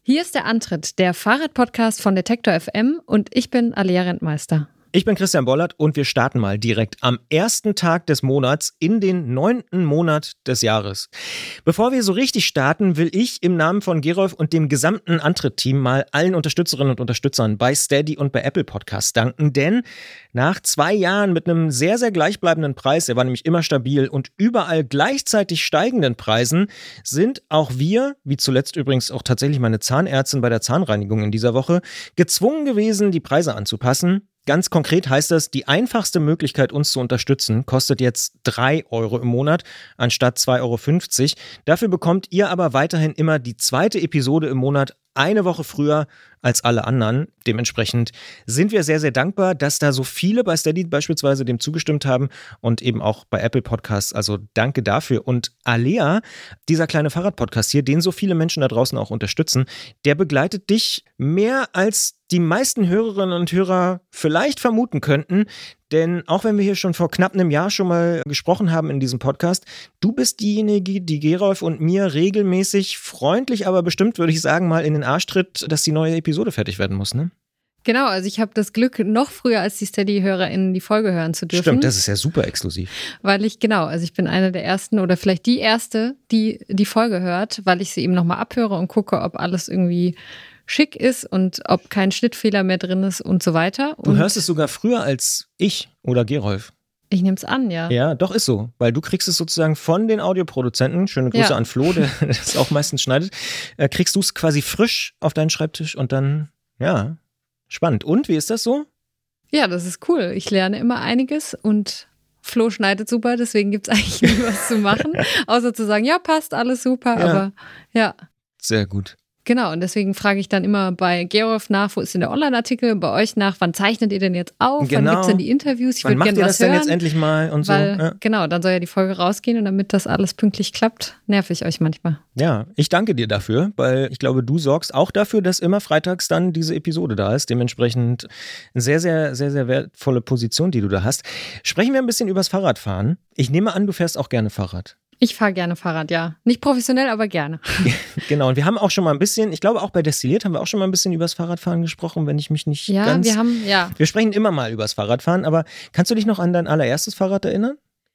Hier ist der Antritt, der Fahrradpodcast von Detektor FM und ich bin Alea Rentmeister. Ich bin Christian Bollert und wir starten mal direkt am ersten Tag des Monats in den 9. Monat des Jahres. Bevor wir so richtig starten, will ich im Namen von Gerolf und dem gesamten Antritt-Team mal allen Unterstützerinnen und Unterstützern bei Steady und bei Apple Podcasts danken, denn nach 2 Jahren mit einem sehr, sehr gleichbleibenden Preis, der war nämlich immer stabil und überall gleichzeitig steigenden Preisen, sind auch wir, wie zuletzt übrigens auch tatsächlich meine Zahnärztin bei der Zahnreinigung in dieser Woche, gezwungen gewesen, die Preise anzupassen. Ganz konkret heißt das, die einfachste Möglichkeit, uns zu unterstützen, kostet jetzt 3 Euro im Monat anstatt 2,50 Euro. Dafür bekommt ihr aber weiterhin immer die 2. Episode im Monat eine Woche früher als alle anderen. Dementsprechend sind wir sehr, sehr dankbar, dass da so viele bei Steady beispielsweise dem zugestimmt haben und eben auch bei Apple Podcasts. Also danke dafür. Und Alea, dieser kleine Fahrradpodcast hier, den so viele Menschen da draußen auch unterstützen, der begleitet dich mehr als die meisten Hörerinnen und Hörer vielleicht vermuten könnten. Denn auch wenn wir hier schon vor knapp einem Jahr schon mal gesprochen haben in diesem Podcast, du bist diejenige, die Gerolf und mir regelmäßig freundlich, aber bestimmt, würde ich sagen, mal in den Arsch tritt, dass die neue Episode fertig werden muss, ne? Genau, also ich habe das Glück, noch früher als die Steady-HörerInnen die Folge hören zu dürfen. Stimmt, das ist ja super exklusiv. Weil ich bin eine der ersten oder vielleicht die erste, die die Folge hört, weil ich sie eben nochmal abhöre und gucke, ob alles irgendwie schick ist und ob kein Schnittfehler mehr drin ist und so weiter. Du hörst es sogar früher als ich oder Gerolf. Ich nehme es an, ja. Ja, doch, ist so. Weil du kriegst es sozusagen von den Audioproduzenten, schöne Grüße an Flo, der das auch meistens schneidet, kriegst du es quasi frisch auf deinen Schreibtisch und dann, ja, spannend. Und, wie ist das so? Ja, das ist cool. Ich lerne immer einiges und Flo schneidet super, deswegen gibt es eigentlich nie was zu machen, außer zu sagen, ja, passt, alles super, aber ja. Sehr gut. Genau, und deswegen frage ich dann immer bei Gerolf nach, wo ist denn der Online-Artikel, bei euch nach, wann zeichnet ihr denn jetzt auf, wann gibt es denn die Interviews, ich würde gerne was hören. Wann macht ihr das denn jetzt endlich mal und weil, so? Ja. Genau, dann soll ja die Folge rausgehen und damit das alles pünktlich klappt, nerv ich euch manchmal. Ja, ich danke dir dafür, weil ich glaube, du sorgst auch dafür, dass immer freitags dann diese Episode da ist. Dementsprechend eine sehr, sehr, sehr, sehr wertvolle Position, die du da hast. Sprechen wir ein bisschen übers Fahrradfahren. Ich nehme an, du fährst auch gerne Fahrrad. Ich fahre gerne Fahrrad, ja. Nicht professionell, aber gerne. Genau, und wir haben auch schon mal ein bisschen, ich glaube auch bei Destilliert haben wir auch schon mal ein bisschen übers Fahrradfahren gesprochen, wenn ich mich nicht ganz... Wir sprechen immer mal übers Fahrradfahren, aber kannst du dich noch an dein allererstes Fahrrad erinnern?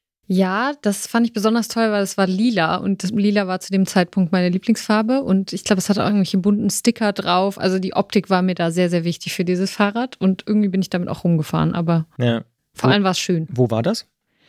Ja, das fand ich besonders toll, weil es war lila und das Lila war zu dem Zeitpunkt meine Lieblingsfarbe und ich glaube, es hatte auch irgendwelche bunten Sticker drauf. Also die Optik war mir da sehr, sehr wichtig für dieses Fahrrad und irgendwie bin ich damit auch rumgefahren, aber vor allem war es schön. Wo war das?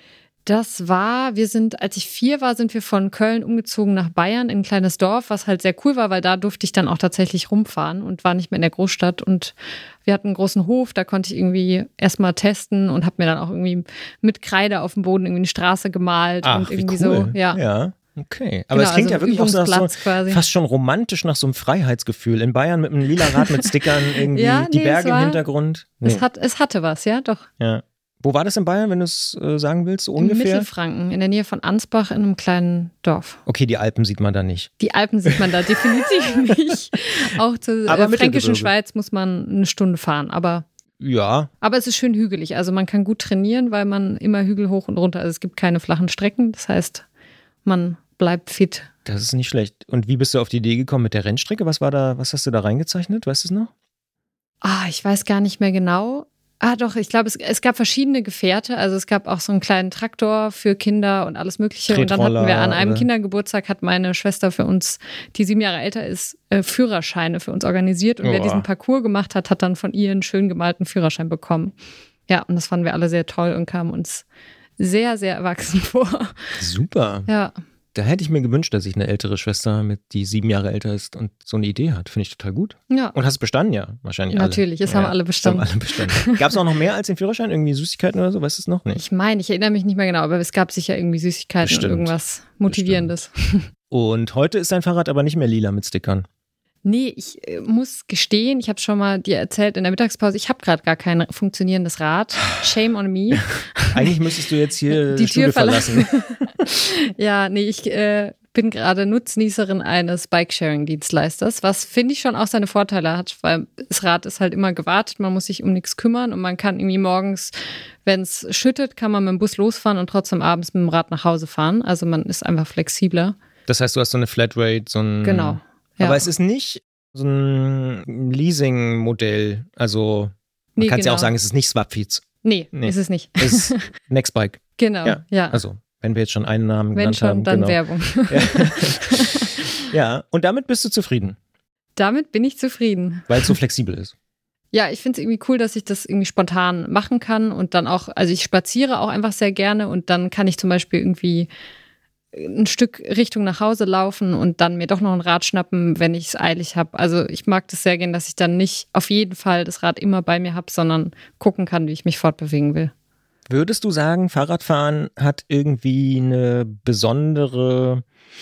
Das war, als ich 4 war, sind wir von Köln umgezogen nach Bayern in ein kleines Dorf, was halt sehr cool war, weil da durfte ich dann auch tatsächlich rumfahren und war nicht mehr in der Großstadt und wir hatten einen großen Hof, da konnte ich irgendwie erstmal testen und habe mir dann auch irgendwie mit Kreide auf dem Boden irgendwie eine Straße gemalt und irgendwie wie cool. So, ja. Okay, aber es klingt ja wirklich auch so nach fast schon romantisch nach so einem Freiheitsgefühl. In Bayern mit einem lila Rad mit Stickern, irgendwie die Berge im Hintergrund. Nee. Es hatte was, ja, doch. Ja. Wo war das in Bayern, wenn du es sagen willst, so ungefähr? In Mittelfranken, in der Nähe von Ansbach in einem kleinen Dorf. Okay, die Alpen sieht man da nicht. Die Alpen sieht man da definitiv nicht. Auch zur Fränkischen Schweiz muss man 1 Stunde fahren, aber es ist schön hügelig. Also man kann gut trainieren, weil man immer Hügel hoch und runter, also es gibt keine flachen Strecken. Das heißt, man bleibt fit. Das ist nicht schlecht. Und wie bist du auf die Idee gekommen mit der Rennstrecke? Was hast du da reingezeichnet? Weißt du es noch? Ich weiß gar nicht mehr genau. Doch, ich glaube, es gab verschiedene Gefährte. Also es gab auch so einen kleinen Traktor für Kinder und alles Mögliche. Und dann hatten wir an einem Kindergeburtstag, hat meine Schwester für uns, die 7 Jahre älter ist, Führerscheine für uns organisiert. Und wer diesen Parcours gemacht hat, hat dann von ihr einen schön gemalten Führerschein bekommen. Ja, und das fanden wir alle sehr toll und kamen uns sehr, sehr erwachsen vor. Super. Ja. Da hätte ich mir gewünscht, dass ich eine ältere Schwester die 7 Jahre älter ist und so eine Idee hat. Finde ich total gut. Ja. Und hast es bestanden, ja? Wahrscheinlich alle. Natürlich, es haben alle bestanden. Gab es auch noch mehr als den Führerschein? Irgendwie Süßigkeiten oder so? Weißt du es noch? Nee. Ich erinnere mich nicht mehr genau, aber es gab sicher irgendwie Süßigkeiten und irgendwas Motivierendes. Und heute ist dein Fahrrad aber nicht mehr lila mit Stickern. Nee, ich muss gestehen, ich habe schon mal dir erzählt in der Mittagspause, ich habe gerade gar kein funktionierendes Rad. Shame on me. Eigentlich müsstest du jetzt hier die Tür verlassen. Ja, nee, ich bin gerade Nutznießerin eines Bikesharing-Dienstleisters, was finde ich schon auch seine Vorteile hat, weil das Rad ist halt immer gewartet, man muss sich um nichts kümmern und man kann irgendwie morgens, wenn es schüttet, kann man mit dem Bus losfahren und trotzdem abends mit dem Rad nach Hause fahren. Also man ist einfach flexibler. Das heißt, du hast so eine Flatrate, Genau. Ja. Aber es ist nicht so ein Leasing-Modell. Also man kann es ja auch sagen, es ist nicht Swapfeeds. Nee, ist es nicht. Es ist Nextbike. Genau, ja. Also, wenn wir jetzt schon einen Namen genannt haben. Wenn schon, dann genau. Werbung. Ja, und damit bist du zufrieden? Damit bin ich zufrieden. Weil es so flexibel ist. Ja, ich finde es irgendwie cool, dass ich das irgendwie spontan machen kann und dann auch, also ich spaziere auch einfach sehr gerne und dann kann ich zum Beispiel irgendwie ein Stück Richtung nach Hause laufen und dann mir doch noch ein Rad schnappen, wenn ich es eilig habe. Also ich mag das sehr gern, dass ich dann nicht auf jeden Fall das Rad immer bei mir habe, sondern gucken kann, wie ich mich fortbewegen will. Würdest du sagen, Fahrradfahren hat irgendwie eine besondere,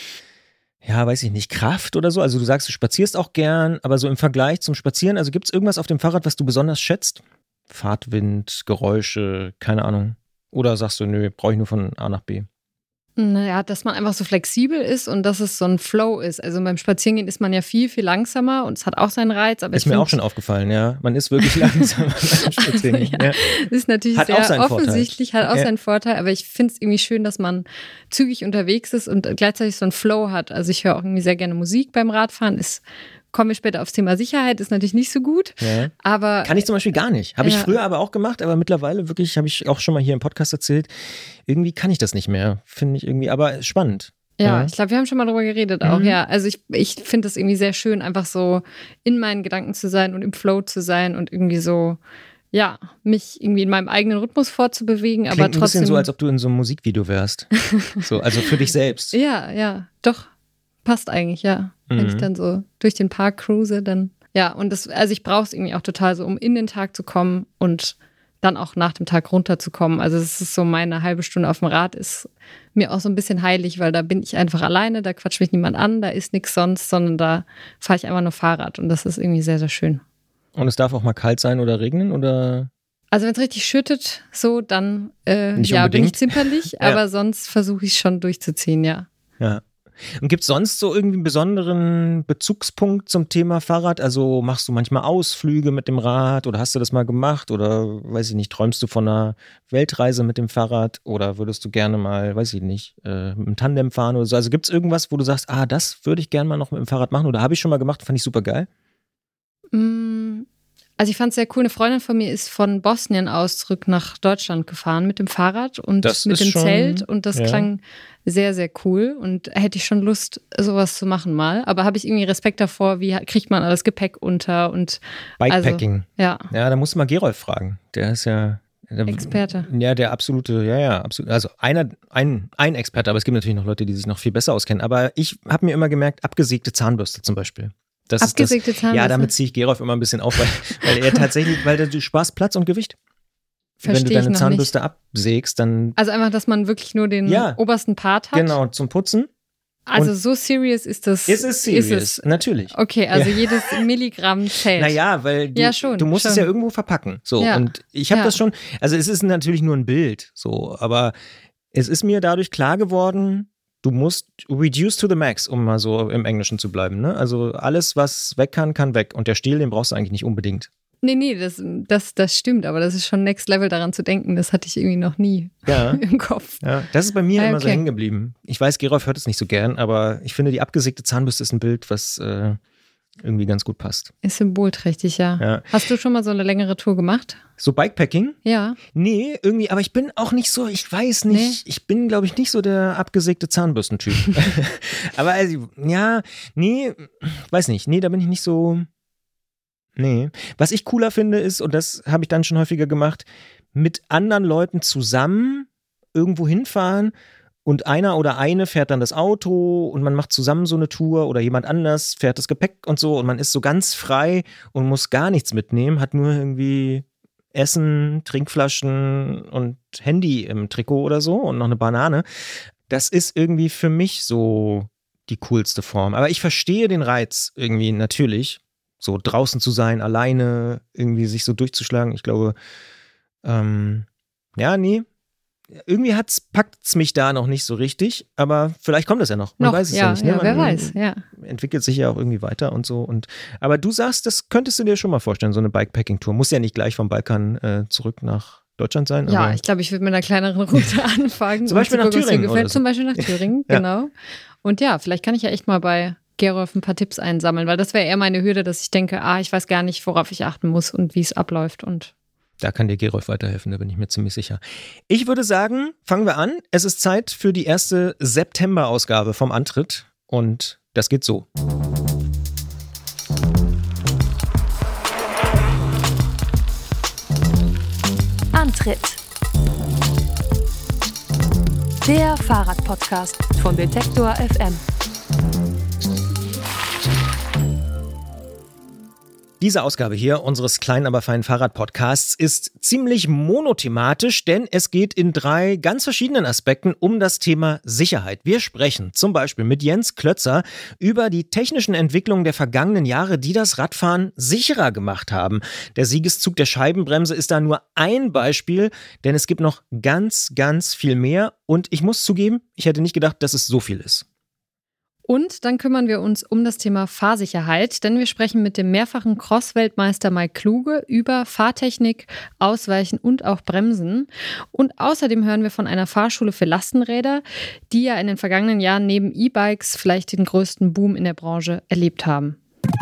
ja, weiß ich nicht, Kraft oder so? Also du sagst, du spazierst auch gern, aber so im Vergleich zum Spazieren, also gibt es irgendwas auf dem Fahrrad, was du besonders schätzt? Fahrtwind, Geräusche, keine Ahnung. Oder sagst du, nö, brauche ich nur von A nach B? Naja, dass man einfach so flexibel ist und dass es so ein Flow ist. Also beim Spazierengehen ist man ja viel, viel langsamer und es hat auch seinen Reiz. Aber ist mir auch schon aufgefallen, ja. Man ist wirklich langsamer beim Spazierengehen. Ja. Das ist natürlich hat sehr offensichtlich, hat auch seinen Vorteil. Aber ich finde es irgendwie schön, dass man zügig unterwegs ist und gleichzeitig so einen Flow hat. Also ich höre auch irgendwie sehr gerne Musik beim Radfahren. Kommen wir später aufs Thema Sicherheit, ist natürlich nicht so gut. Ja. Aber kann ich zum Beispiel gar nicht. Habe ich früher aber auch gemacht, aber mittlerweile wirklich, habe ich auch schon mal hier im Podcast erzählt, irgendwie kann ich das nicht mehr. Finde ich irgendwie, aber spannend. Ja, ich glaube, wir haben schon mal drüber geredet auch, ja. Also ich finde das irgendwie sehr schön, einfach so in meinen Gedanken zu sein und im Flow zu sein und irgendwie so, ja, mich irgendwie in meinem eigenen Rhythmus fortzubewegen, aber trotzdem. Ein bisschen so, als ob du in so einem Musikvideo wärst. So, also für dich selbst. Ja, doch. Passt eigentlich, ja. Wenn ich dann so durch den Park cruise, dann, ja. Und also ich brauche es irgendwie auch total so, um in den Tag zu kommen und dann auch nach dem Tag runterzukommen. Also es ist so, meine halbe Stunde auf dem Rad ist mir auch so ein bisschen heilig, weil da bin ich einfach alleine, da quatscht mich niemand an, da ist nichts sonst, sondern da fahre ich einfach nur Fahrrad und das ist irgendwie sehr, sehr schön. Und es darf auch mal kalt sein oder regnen, oder? Also wenn es richtig schüttet, so, dann bin ich zimperlich, aber sonst versuche ich schon durchzuziehen, ja. Ja. Und gibt es sonst so irgendwie einen besonderen Bezugspunkt zum Thema Fahrrad? Also machst du manchmal Ausflüge mit dem Rad oder hast du das mal gemacht oder weiß ich nicht, träumst du von einer Weltreise mit dem Fahrrad oder würdest du gerne mal, weiß ich nicht, mit einem Tandem fahren oder so? Also gibt es irgendwas, wo du sagst, das würde ich gerne mal noch mit dem Fahrrad machen oder habe ich schon mal gemacht, fand ich super geil? Also ich fand es sehr cool, eine Freundin von mir ist von Bosnien aus zurück nach Deutschland gefahren mit dem Fahrrad und mit dem Zelt und das klang sehr, sehr cool und hätte ich schon Lust, sowas zu machen mal. Aber habe ich irgendwie Respekt davor, wie kriegt man alles Gepäck unter und Bikepacking. Also, ja, da musst du mal Gerolf fragen. Der ist ja Experte. Ja, der absolute, absolut. Also ein Experte, aber es gibt natürlich noch Leute, die sich noch viel besser auskennen. Aber ich habe mir immer gemerkt, abgesägte Zahnbürste zum Beispiel. Abgesägte Zahnbürste? Ja, damit ziehe ich Gerolf immer ein bisschen auf, weil er tatsächlich, weil du sparst Platz und Gewicht. Wenn du deine Zahnbürste absägst, dann. Also einfach, dass man wirklich nur den obersten Part hat. Genau, zum Putzen. Also so serious ist das. Es ist serious, natürlich. Okay, also jedes Milligramm zählt. Naja, weil du musst es ja irgendwo verpacken. So, und ich habe das schon, also es ist natürlich nur ein Bild, so, aber es ist mir dadurch klar geworden, du musst reduce to the max, um mal so im Englischen zu bleiben. Ne? Also alles, was weg kann weg. Und der Stiel, den brauchst du eigentlich nicht unbedingt. Nee, das stimmt, aber das ist schon Next Level daran zu denken. Das hatte ich irgendwie noch nie im Kopf. Ja, das ist bei mir immer so hängen geblieben. Ich weiß, Gerolf hört es nicht so gern, aber ich finde, die abgesägte Zahnbürste ist ein Bild, was irgendwie ganz gut passt. Ist symbolträchtig, ja. Hast du schon mal so eine längere Tour gemacht? So Bikepacking? Ja. Nee, irgendwie, aber ich bin auch nicht so, ich weiß nicht, ich bin, glaube ich, nicht so der abgesägte Zahnbürstentyp. Aber also, weiß nicht, da bin ich nicht so. Nee. Was ich cooler finde ist, und das habe ich dann schon häufiger gemacht, mit anderen Leuten zusammen irgendwo hinfahren und einer oder eine fährt dann das Auto und man macht zusammen so eine Tour oder jemand anders fährt das Gepäck und so und man ist so ganz frei und muss gar nichts mitnehmen, hat nur irgendwie Essen, Trinkflaschen und Handy im Trikot oder so und noch eine Banane. Das ist irgendwie für mich so die coolste Form. Aber ich verstehe den Reiz irgendwie natürlich. So draußen zu sein, alleine irgendwie sich so durchzuschlagen. Ich glaube, irgendwie packt es mich da noch nicht so richtig, aber vielleicht kommt das ja noch. Man weiß es ja nicht. Ne? Wer weiß, ja. Entwickelt sich ja auch irgendwie weiter und so. Aber du sagst, das könntest du dir schon mal vorstellen, so eine Bikepacking-Tour. Muss ja nicht gleich vom Balkan zurück nach Deutschland sein. Ja, aber ich glaube, ich würde mit einer kleineren Route anfangen. Zum Beispiel nach Thüringen. Zum Beispiel nach Thüringen, genau. Und ja, vielleicht kann ich ja echt mal bei Gerolf ein paar Tipps einsammeln, weil das wäre eher meine Hürde, dass ich denke, ich weiß gar nicht, worauf ich achten muss und wie es abläuft. Und da kann dir Gerolf weiterhelfen, da bin ich mir ziemlich sicher. Ich würde sagen, fangen wir an. Es ist Zeit für die erste September-Ausgabe vom Antritt und das geht so. Antritt. Der Fahrradpodcast von Detektor FM. Diese Ausgabe hier unseres kleinen, aber feinen Fahrrad-Podcasts ist ziemlich monothematisch, denn es geht in 3 ganz verschiedenen Aspekten um das Thema Sicherheit. Wir sprechen zum Beispiel mit Jens Klötzer über die technischen Entwicklungen der vergangenen Jahre, die das Radfahren sicherer gemacht haben. Der Siegeszug der Scheibenbremse ist da nur ein Beispiel, denn es gibt noch ganz, ganz viel mehr. Und ich muss zugeben, ich hätte nicht gedacht, dass es so viel ist. Und dann kümmern wir uns um das Thema Fahrsicherheit, denn wir sprechen mit dem mehrfachen Cross-Weltmeister Mike Kluge über Fahrtechnik, Ausweichen und auch Bremsen. Und außerdem hören wir von einer Fahrschule für Lastenräder, die ja in den vergangenen Jahren neben E-Bikes vielleicht den größten Boom in der Branche erlebt haben.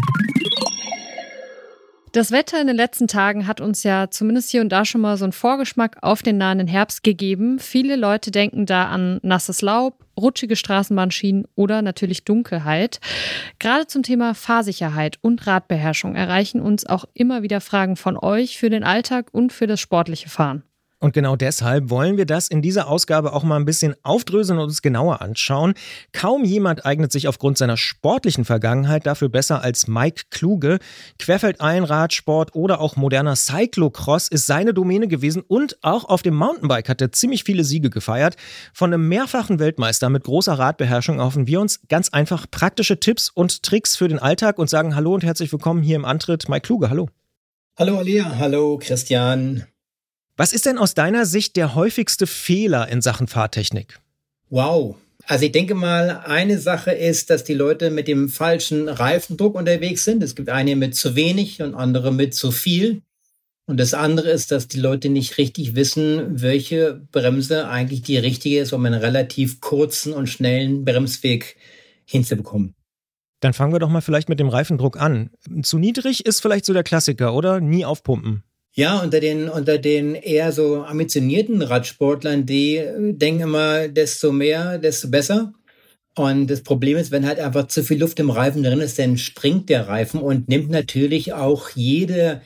Das Wetter in den letzten Tagen hat uns ja zumindest hier und da schon mal so einen Vorgeschmack auf den nahenden Herbst gegeben. Viele Leute denken da an nasses Laub, rutschige Straßenbahnschienen oder natürlich Dunkelheit. Gerade zum Thema Fahrsicherheit und Radbeherrschung erreichen uns auch immer wieder Fragen von euch für den Alltag und für das sportliche Fahren. Und genau deshalb wollen wir das in dieser Ausgabe auch mal ein bisschen aufdröseln und uns genauer anschauen. Kaum jemand eignet sich aufgrund seiner sportlichen Vergangenheit dafür besser als Mike Kluge. Querfeldein, Radsport oder auch moderner Cyclocross ist seine Domäne gewesen und auch auf dem Mountainbike hat er ziemlich viele Siege gefeiert. Von einem mehrfachen Weltmeister mit großer Radbeherrschung erhoffen wir uns ganz einfach praktische Tipps und Tricks für den Alltag und sagen Hallo und herzlich willkommen hier im Antritt. Mike Kluge, hallo. Hallo Alia, hallo Christian. Was ist denn aus deiner Sicht der häufigste Fehler in Sachen Fahrtechnik? Wow. Also ich denke mal, eine Sache ist, dass die Leute mit dem falschen Reifendruck unterwegs sind. Es gibt einige mit zu wenig und andere mit zu viel. Und das andere ist, dass die Leute nicht richtig wissen, welche Bremse eigentlich die richtige ist, um einen relativ kurzen und schnellen Bremsweg hinzubekommen. Dann fangen wir doch mal vielleicht mit dem Reifendruck an. Zu niedrig ist vielleicht so der Klassiker, oder? Nie aufpumpen. Ja, unter den eher so ambitionierten Radsportlern, die denken immer, desto mehr, desto besser. Und das Problem ist, wenn halt einfach zu viel Luft im Reifen drin ist, dann springt der Reifen und nimmt natürlich auch jede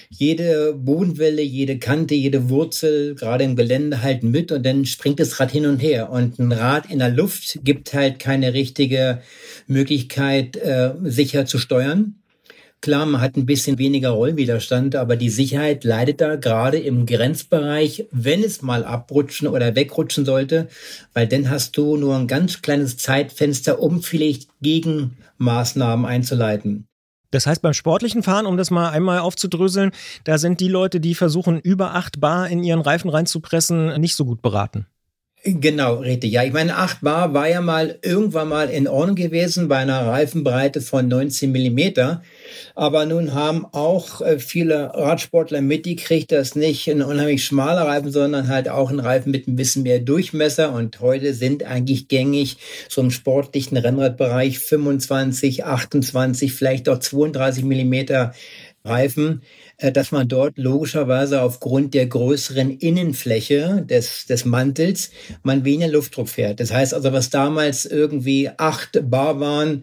Bodenwelle, jede Kante, jede Wurzel, gerade im Gelände halt mit und dann springt das Rad hin und her. Und ein Rad in der Luft gibt halt keine richtige Möglichkeit, sicher zu steuern. Klar, man hat ein bisschen weniger Rollwiderstand, aber die Sicherheit leidet da gerade im Grenzbereich, wenn es mal abrutschen oder wegrutschen sollte, weil dann hast du nur ein ganz kleines Zeitfenster, um vielleicht Gegenmaßnahmen einzuleiten. Das heißt, beim sportlichen Fahren, um das mal einmal aufzudröseln, da sind die Leute, die versuchen, über 8 Bar in ihren Reifen reinzupressen, nicht so gut beraten. Genau, richtig. Ja, ich meine, 8 Bar war ja irgendwann mal in Ordnung gewesen bei einer Reifenbreite von 19 Millimeter. Aber nun haben auch viele Radsportler mitgekriegt, dass nicht ein unheimlich schmaler Reifen, sondern halt auch ein Reifen mit ein bisschen mehr Durchmesser. Und heute sind eigentlich gängig so im sportlichen Rennradbereich 25, 28, vielleicht auch 32 Millimeter Reifen, dass man dort logischerweise aufgrund der größeren Innenfläche des Mantels man weniger Luftdruck fährt. Das heißt also, was damals irgendwie 8 Bar waren,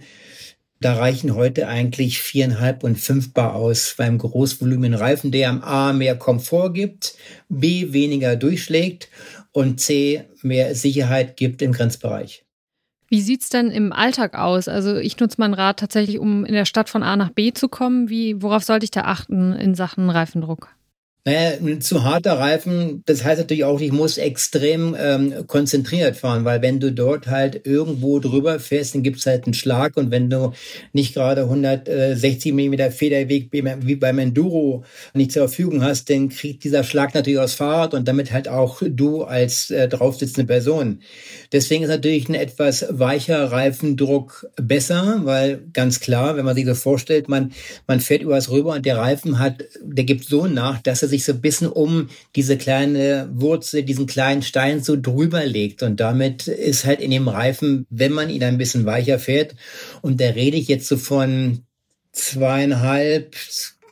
da reichen heute eigentlich 4,5 und 5 Bar aus beim großvolumigen Reifen, der am A mehr Komfort gibt, B weniger durchschlägt und C mehr Sicherheit gibt im Grenzbereich. Wie sieht's denn im Alltag aus? Also ich nutze mein Rad tatsächlich, um in der Stadt von A nach B zu kommen. Worauf sollte ich da achten in Sachen Reifendruck? Naja, ein zu harter Reifen, das heißt natürlich auch, ich muss extrem konzentriert fahren, weil wenn du dort halt irgendwo drüber fährst, dann gibt's halt einen Schlag und wenn du nicht gerade 160 mm Federweg wie beim Enduro nicht zur Verfügung hast, dann kriegt dieser Schlag natürlich aufs Fahrrad und damit halt auch du als draufsitzende Person. Deswegen ist natürlich ein etwas weicher Reifendruck besser, weil ganz klar, wenn man sich das vorstellt, man fährt übers rüber und der Reifen der gibt so nach, dass er sich so ein bisschen um diese kleine Wurzel, diesen kleinen Stein so drüber legt. Und damit ist halt in dem Reifen, wenn man ihn ein bisschen weicher fährt, und da rede ich jetzt so von 2,5,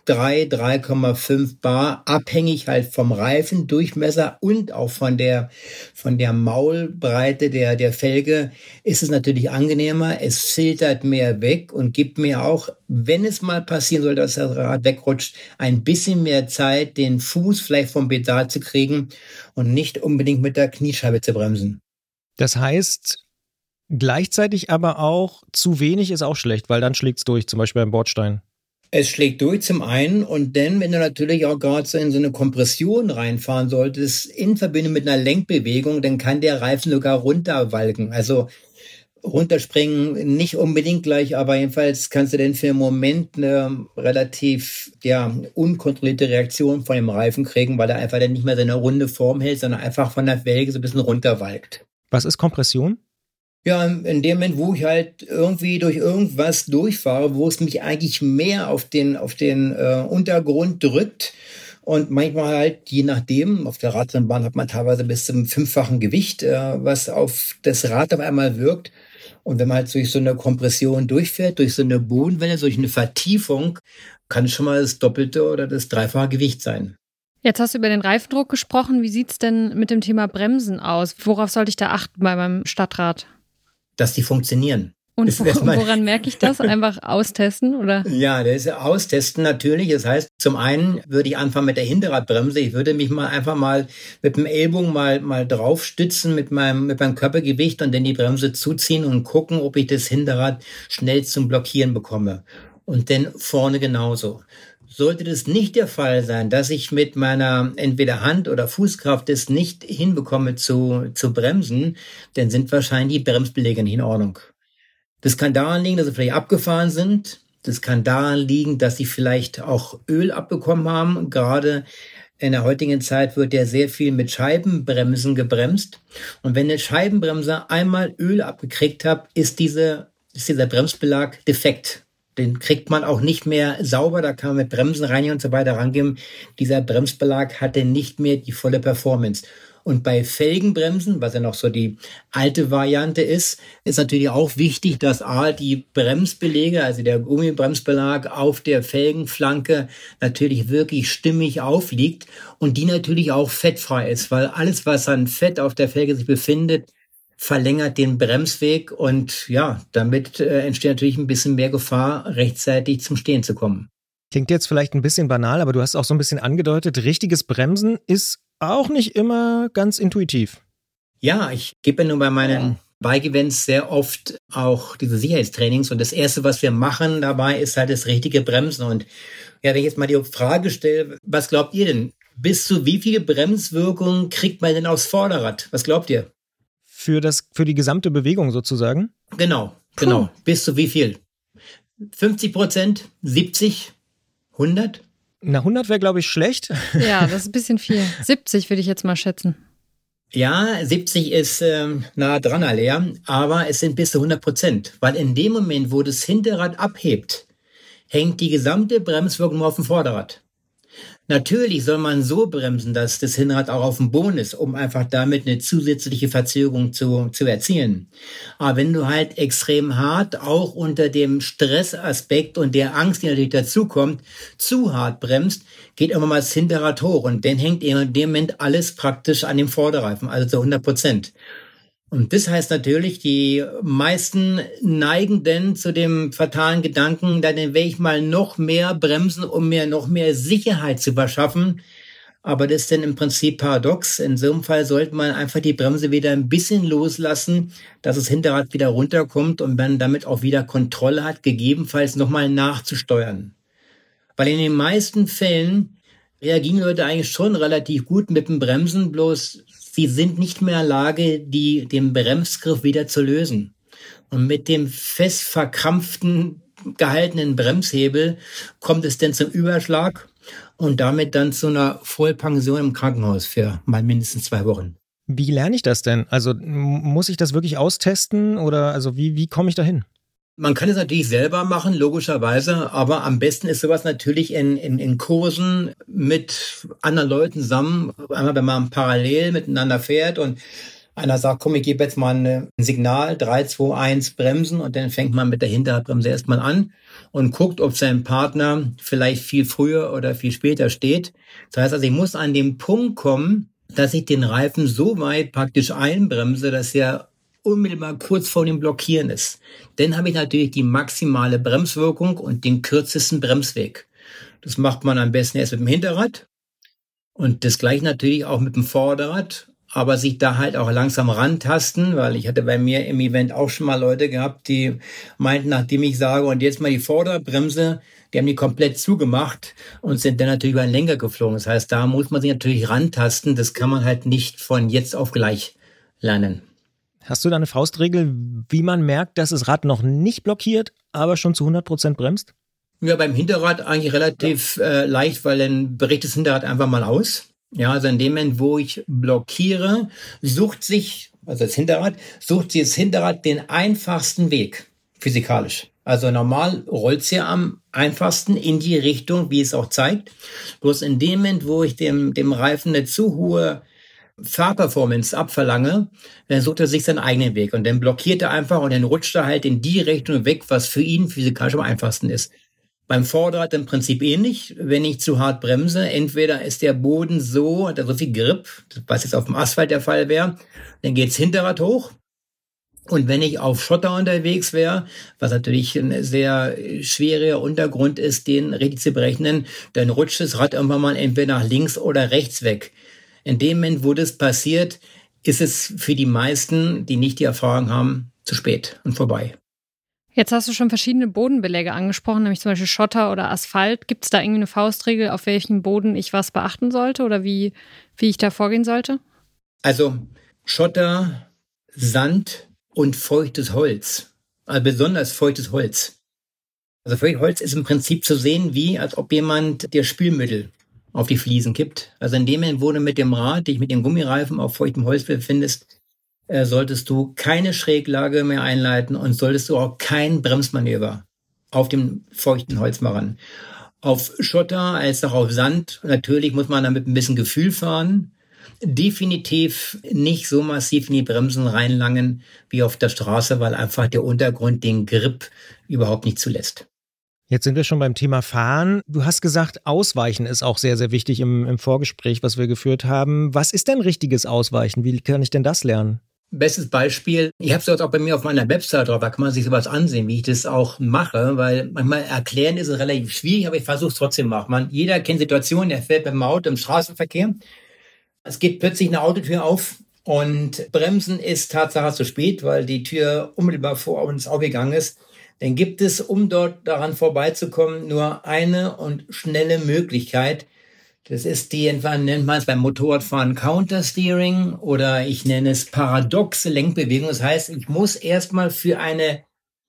3,5 Bar, abhängig halt vom Reifendurchmesser und auch von der Maulbreite der Felge, ist es natürlich angenehmer. Es filtert mehr weg und gibt mir auch, wenn es mal passieren soll, dass das Rad wegrutscht, ein bisschen mehr Zeit, den Fuß vielleicht vom Pedal zu kriegen und nicht unbedingt mit der Kniescheibe zu bremsen. Das heißt, gleichzeitig aber auch zu wenig ist auch schlecht, weil dann schlägt es durch, zum Beispiel beim Bordstein. Es schlägt durch zum einen, und dann, wenn du natürlich auch gerade so in so eine Kompression reinfahren solltest, in Verbindung mit einer Lenkbewegung, dann kann der Reifen sogar runterwalken. Also runterspringen nicht unbedingt gleich, aber jedenfalls kannst du dann für einen Moment eine relativ unkontrollierte Reaktion von dem Reifen kriegen, weil er einfach dann nicht mehr seine runde Form hält, sondern einfach von der Felge so ein bisschen runterwalkt. Was ist Kompression? Ja, in dem Moment, wo ich halt irgendwie durch irgendwas durchfahre, wo es mich eigentlich mehr auf den Untergrund drückt, und manchmal halt, je nachdem, auf der Radrennbahn hat man teilweise bis zum 5-fachen Gewicht, was auf das Rad auf einmal wirkt. Und wenn man halt durch so eine Kompression durchfährt, durch so eine Bodenwelle, durch eine Vertiefung, kann es schon mal das doppelte oder das 3-fache Gewicht sein. Jetzt hast du über den Reifendruck gesprochen. Wie sieht's denn mit dem Thema Bremsen aus? Worauf sollte ich da achten bei meinem Stadtrad? Dass die funktionieren. Und woran merke ich das? Einfach austesten, oder? Ja, das ist austesten natürlich. Das heißt, zum einen würde ich anfangen mit der Hinterradbremse. Ich würde mich einfach mal mit dem Ellbogen mal drauf stützen mit meinem Körpergewicht und dann die Bremse zuziehen und gucken, ob ich das Hinterrad schnell zum Blockieren bekomme. Und dann vorne genauso. Sollte das nicht der Fall sein, dass ich mit meiner entweder Hand- oder Fußkraft es nicht hinbekomme zu bremsen, dann sind wahrscheinlich die Bremsbeläge nicht in Ordnung. Das kann daran liegen, dass sie vielleicht abgefahren sind. Das kann daran liegen, dass sie vielleicht auch Öl abbekommen haben. Gerade in der heutigen Zeit wird ja sehr viel mit Scheibenbremsen gebremst. Und wenn eine Scheibenbremse einmal Öl abgekriegt hat, ist dieser Bremsbelag defekt. Den kriegt man auch nicht mehr sauber, da kann man mit Bremsenreiniger und so weiter rangehen. Dieser Bremsbelag hatte nicht mehr die volle Performance. Und bei Felgenbremsen, was ja noch so die alte Variante ist natürlich auch wichtig, dass die Bremsbeläge, also der Gummibremsbelag auf der Felgenflanke natürlich wirklich stimmig aufliegt und die natürlich auch fettfrei ist, weil alles, was an Fett auf der Felge sich befindet, verlängert den Bremsweg und damit entsteht natürlich ein bisschen mehr Gefahr, rechtzeitig zum Stehen zu kommen. Klingt jetzt vielleicht ein bisschen banal, aber du hast auch so ein bisschen angedeutet, richtiges Bremsen ist auch nicht immer ganz intuitiv. Ja, ich gebe ja nun bei meinen Bike-Events sehr oft auch diese Sicherheitstrainings und das Erste, was wir machen dabei, ist halt das richtige Bremsen. Und wenn ich jetzt mal die Frage stelle, was glaubt ihr denn? Bis zu wie viel Bremswirkung kriegt man denn aufs Vorderrad? Was glaubt ihr? Für die gesamte Bewegung sozusagen? Genau. Bis zu wie viel? 50%? 70? 100? 100 wäre, glaube ich, schlecht. Ja, das ist ein bisschen viel. 70 würde ich jetzt mal schätzen. Ja, 70 ist nah dran, Alea, aber es sind bis zu 100%. Weil in dem Moment, wo das Hinterrad abhebt, hängt die gesamte Bremswirkung nur auf dem Vorderrad. Natürlich soll man so bremsen, dass das Hinterrad auch auf dem Boden ist, um einfach damit eine zusätzliche Verzögerung zu erzielen. Aber wenn du halt extrem hart, auch unter dem Stressaspekt und der Angst, die natürlich dazukommt, zu hart bremst, geht immer mal das Hinterrad hoch und dann hängt in dem Moment alles praktisch an dem Vorderreifen, also zu 100%. Und das heißt natürlich, die meisten neigen denn zu dem fatalen Gedanken, dann werde ich mal noch mehr bremsen, um mir noch mehr Sicherheit zu verschaffen. Aber das ist dann im Prinzip paradox. In so einem Fall sollte man einfach die Bremse wieder ein bisschen loslassen, dass das Hinterrad wieder runterkommt und man damit auch wieder Kontrolle hat, gegebenenfalls nochmal nachzusteuern. Weil in den meisten Fällen reagieren die Leute eigentlich schon relativ gut mit dem Bremsen, bloß sie sind nicht mehr in der Lage, den Bremsgriff wieder zu lösen. Und mit dem fest verkrampften, gehaltenen Bremshebel kommt es dann zum Überschlag und damit dann zu einer Vollpension im Krankenhaus für mal mindestens 2 Wochen. Wie lerne ich das denn? Also muss ich das wirklich austesten oder also wie komme ich da hin? Man kann es natürlich selber machen, logischerweise, aber am besten ist sowas natürlich in Kursen mit anderen Leuten zusammen. Einmal, wenn man parallel miteinander fährt und einer sagt, komm, ich gebe jetzt mal ein Signal, 3, 2, 1, bremsen, und dann fängt man mit der Hinterradbremse erstmal an und guckt, ob sein Partner vielleicht viel früher oder viel später steht. Das heißt also, ich muss an den Punkt kommen, dass ich den Reifen so weit praktisch einbremse, dass er unmittelbar kurz vor dem Blockieren ist. Dann habe ich natürlich die maximale Bremswirkung und den kürzesten Bremsweg. Das macht man am besten erst mit dem Hinterrad und das gleiche natürlich auch mit dem Vorderrad, aber sich da halt auch langsam rantasten, weil ich hatte bei mir im Event auch schon mal Leute gehabt, die meinten, nachdem ich sage, und jetzt mal die Vorderbremse, die haben die komplett zugemacht und sind dann natürlich über den Lenker geflogen. Das heißt, da muss man sich natürlich rantasten. Das kann man halt nicht von jetzt auf gleich lernen. Hast du da eine Faustregel, wie man merkt, dass das Rad noch nicht blockiert, aber schon zu 100% bremst? Ja, beim Hinterrad eigentlich relativ leicht, weil dann bricht das Hinterrad einfach mal aus. Ja, also in dem Moment, wo ich blockiere, sucht sich das Hinterrad den einfachsten Weg, physikalisch. Also normal rollt's ja am einfachsten in die Richtung, wie es auch zeigt. Bloß in dem Moment, wo ich dem Reifen eine zu hohe Fahrperformance abverlange, dann sucht er sich seinen eigenen Weg und dann blockiert er einfach und dann rutscht er halt in die Richtung weg, was für ihn physikalisch am einfachsten ist. Beim Vorderrad im Prinzip ähnlich. Wenn ich zu hart bremse, entweder ist der Boden so, hat er so viel Grip, was jetzt auf dem Asphalt der Fall wäre, dann geht's Hinterrad hoch. Und wenn ich auf Schotter unterwegs wäre, was natürlich ein sehr schwieriger Untergrund ist, den richtig zu berechnen, dann rutscht das Rad irgendwann mal entweder nach links oder rechts weg. In dem Moment, wo das passiert, ist es für die meisten, die nicht die Erfahrung haben, zu spät und vorbei. Jetzt hast du schon verschiedene Bodenbeläge angesprochen, nämlich zum Beispiel Schotter oder Asphalt. Gibt es da irgendwie eine Faustregel, auf welchem Boden ich was beachten sollte oder wie ich da vorgehen sollte? Also Schotter, Sand und feuchtes Holz, also besonders feuchtes Holz. Also feuchtes Holz ist im Prinzip zu sehen, wie als ob jemand dir Spülmittel auf die Fliesen kippt. Also in dem Moment, wo du mit dem Rad, dich mit dem Gummireifen auf feuchtem Holz befindest, solltest du keine Schräglage mehr einleiten und solltest du auch kein Bremsmanöver auf dem feuchten Holz machen. Auf Schotter als auch auf Sand, natürlich muss man damit ein bisschen Gefühl fahren. Definitiv nicht so massiv in die Bremsen reinlangen wie auf der Straße, weil einfach der Untergrund den Grip überhaupt nicht zulässt. Jetzt sind wir schon beim Thema Fahren. Du hast gesagt, Ausweichen ist auch sehr, sehr wichtig im Vorgespräch, was wir geführt haben. Was ist denn richtiges Ausweichen? Wie kann ich denn das lernen? Bestes Beispiel, ich habe es jetzt auch bei mir auf meiner Website drauf, da kann man sich sowas ansehen, wie ich das auch mache, weil manchmal erklären ist es relativ schwierig, aber ich versuche es trotzdem machen. Jeder kennt Situationen, der fährt mit dem Auto im Straßenverkehr. Es geht plötzlich eine Autotür auf und Bremsen ist Tatsache zu spät, weil die Tür unmittelbar vor uns aufgegangen ist. Dann gibt es, um dort daran vorbeizukommen, nur eine und schnelle Möglichkeit. Das ist die, nennt man es beim Motorradfahren Countersteering oder ich nenne es paradoxe Lenkbewegung. Das heißt, ich muss erstmal für eine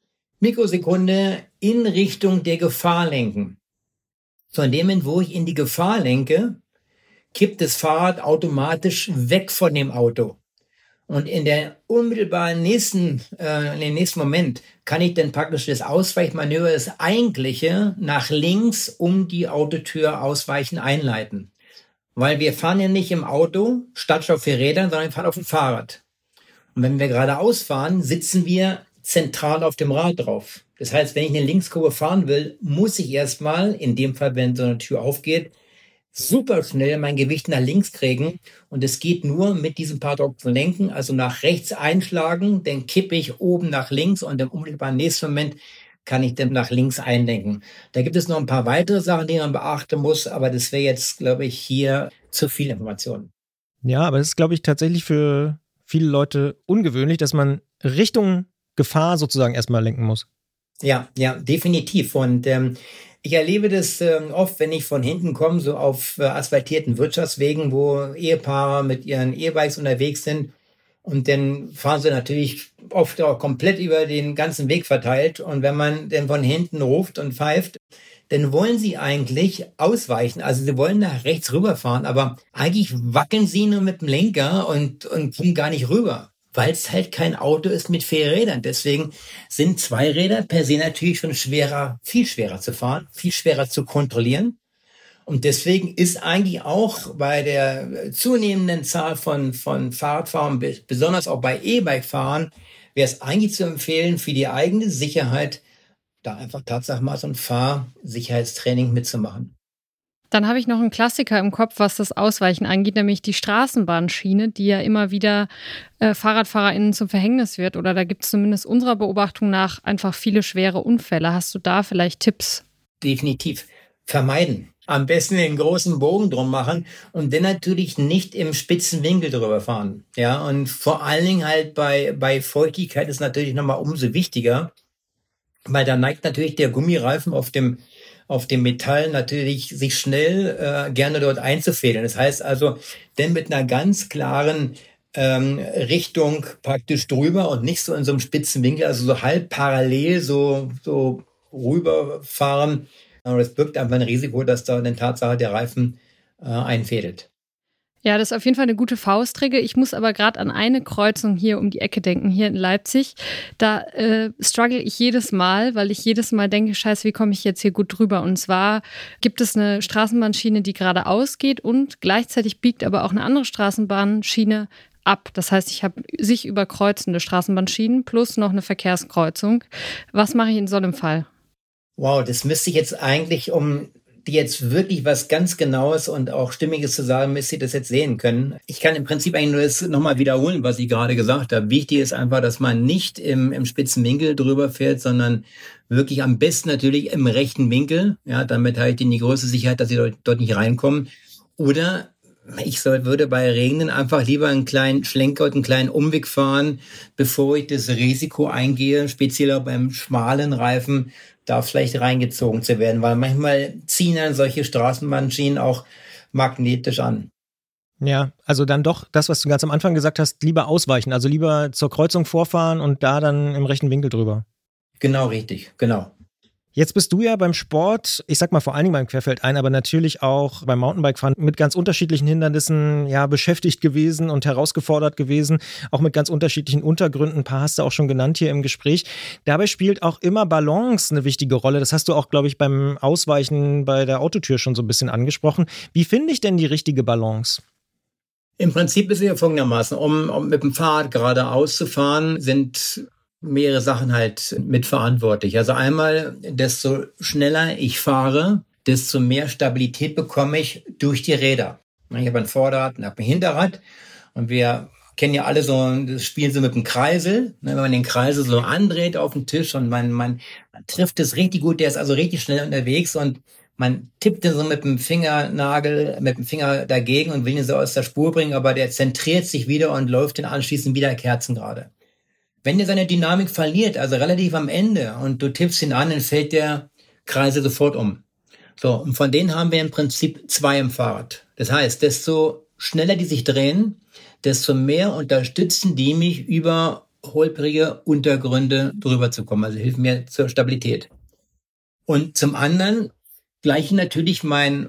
Mikrosekunde in Richtung der Gefahr lenken. So, in dem Moment, wo ich in die Gefahr lenke, kippt das Fahrrad automatisch weg von dem Auto. Und in der unmittelbaren nächsten Moment kann ich dann praktisch das Ausweichmanöver, das eigentliche, nach links um die Autotür ausweichen einleiten. Weil wir fahren ja nicht im Auto, statt auf vier Rädern, sondern wir fahren auf dem Fahrrad. Und wenn wir geradeaus fahren, sitzen wir zentral auf dem Rad drauf. Das heißt, wenn ich eine Linkskurve fahren will, muss ich erstmal, in dem Fall, wenn so eine Tür aufgeht, super schnell mein Gewicht nach links kriegen. Und es geht nur mit diesem paradoxen Lenken, also nach rechts einschlagen, dann kippe ich oben nach links und im unmittelbaren nächsten Moment kann ich dann nach links einlenken. Da gibt es noch ein paar weitere Sachen, die man beachten muss, aber das wäre jetzt, glaube ich, hier zu viel Information. Ja, aber das ist, glaube ich, tatsächlich für viele Leute ungewöhnlich, dass man Richtung Gefahr sozusagen erstmal lenken muss. Ja, definitiv. Und ich erlebe das oft, wenn ich von hinten komme, so auf asphaltierten Wirtschaftswegen, wo Ehepaare mit ihren E-Bikes unterwegs sind. Und dann fahren sie natürlich oft auch komplett über den ganzen Weg verteilt. Und wenn man dann von hinten ruft und pfeift, dann wollen sie eigentlich ausweichen. Also sie wollen nach rechts rüberfahren, aber eigentlich wackeln sie nur mit dem Lenker und kommen gar nicht rüber. weil es halt kein Auto ist mit 4 Rädern. Deswegen sind 2 Räder per se natürlich schon viel schwerer zu fahren, viel schwerer zu kontrollieren. Und deswegen ist eigentlich auch bei der zunehmenden Zahl von Fahrradfahrern, besonders auch bei E-Bike-Fahrern, wäre es eigentlich zu empfehlen, für die eigene Sicherheit da einfach tatsächlich mal so ein Fahrsicherheitstraining mitzumachen. Dann habe ich noch einen Klassiker im Kopf, was das Ausweichen angeht, nämlich die Straßenbahnschiene, die ja immer wieder FahrradfahrerInnen zum Verhängnis wird. Oder da gibt es zumindest unserer Beobachtung nach einfach viele schwere Unfälle. Hast du da vielleicht Tipps? Definitiv. Vermeiden. Am besten den großen Bogen drum machen und dann natürlich nicht im spitzen Winkel drüber fahren. Ja, und vor allen Dingen halt bei Feuchtigkeit ist natürlich nochmal umso wichtiger, weil da neigt natürlich der Gummireifen auf dem Metall natürlich sich schnell gerne dort einzufädeln. Das heißt also, denn mit einer ganz klaren Richtung praktisch drüber und nicht so in so einem spitzen Winkel, also so halb parallel so rüberfahren. Aber das birgt einfach ein Risiko, dass da in Tatsache der Reifen einfädelt. Ja, das ist auf jeden Fall eine gute Faustregel. Ich muss aber gerade an eine Kreuzung hier um die Ecke denken, hier in Leipzig. Da struggle ich jedes Mal, weil ich jedes Mal denke, scheiße, wie komme ich jetzt hier gut drüber? Und zwar gibt es eine Straßenbahnschiene, die geradeaus geht und gleichzeitig biegt aber auch eine andere Straßenbahnschiene ab. Das heißt, ich habe sich überkreuzende Straßenbahnschienen plus noch eine Verkehrskreuzung. Was mache ich in so einem Fall? Wow, das müsste ich jetzt eigentlich, um die jetzt wirklich was ganz Genaues und auch Stimmiges zu sagen, müsst ihr das jetzt sehen können. Ich kann im Prinzip eigentlich nur das nochmal wiederholen, was ich gerade gesagt habe. Wichtig ist einfach, dass man nicht im spitzen Winkel drüber fährt, sondern wirklich am besten natürlich im rechten Winkel. Ja, damit habe ich die größte Sicherheit, dass sie dort nicht reinkommen. Oder würde bei Regnen einfach lieber einen kleinen Schlenker und einen kleinen Umweg fahren, bevor ich das Risiko eingehe, speziell auch beim schmalen Reifen, da vielleicht reingezogen zu werden, weil manchmal ziehen dann solche Straßenbahnschienen auch magnetisch an. Ja, also dann doch das, was du ganz am Anfang gesagt hast, lieber ausweichen, also lieber zur Kreuzung vorfahren und da dann im rechten Winkel drüber. Genau, richtig, genau. Jetzt bist du ja beim Sport, ich sag mal vor allen Dingen beim Querfeldein, aber natürlich auch beim Mountainbikefahren mit ganz unterschiedlichen Hindernissen beschäftigt gewesen und herausgefordert gewesen, auch mit ganz unterschiedlichen Untergründen. Ein paar hast du auch schon genannt hier im Gespräch. Dabei spielt auch immer Balance eine wichtige Rolle. Das hast du auch, glaube ich, beim Ausweichen bei der Autotür schon so ein bisschen angesprochen. Wie finde ich denn die richtige Balance? Im Prinzip ist es ja folgendermaßen, um mit dem Fahrrad geradeaus zu fahren, sind mehrere Sachen halt mitverantwortlich. Also einmal, desto schneller ich fahre, desto mehr Stabilität bekomme ich durch die Räder. Ich habe ein Vorderrad und ein Hinterrad und wir kennen ja alle so das Spiel so mit dem Kreisel. Wenn man den Kreisel so andreht auf den Tisch und man trifft es richtig gut, der ist also richtig schnell unterwegs und man tippt den so mit dem Finger dagegen und will ihn so aus der Spur bringen, aber der zentriert sich wieder und läuft dann anschließend wieder kerzengerade. Wenn der seine Dynamik verliert, also relativ am Ende, und du tippst ihn an, dann fällt der Kreisel sofort um. So, und von denen haben wir im Prinzip 2 im Fahrrad. Das heißt, desto schneller die sich drehen, desto mehr unterstützen die mich über holprige Untergründe drüber zu kommen. Also hilft mir zur Stabilität. Und zum anderen gleiche natürlich mein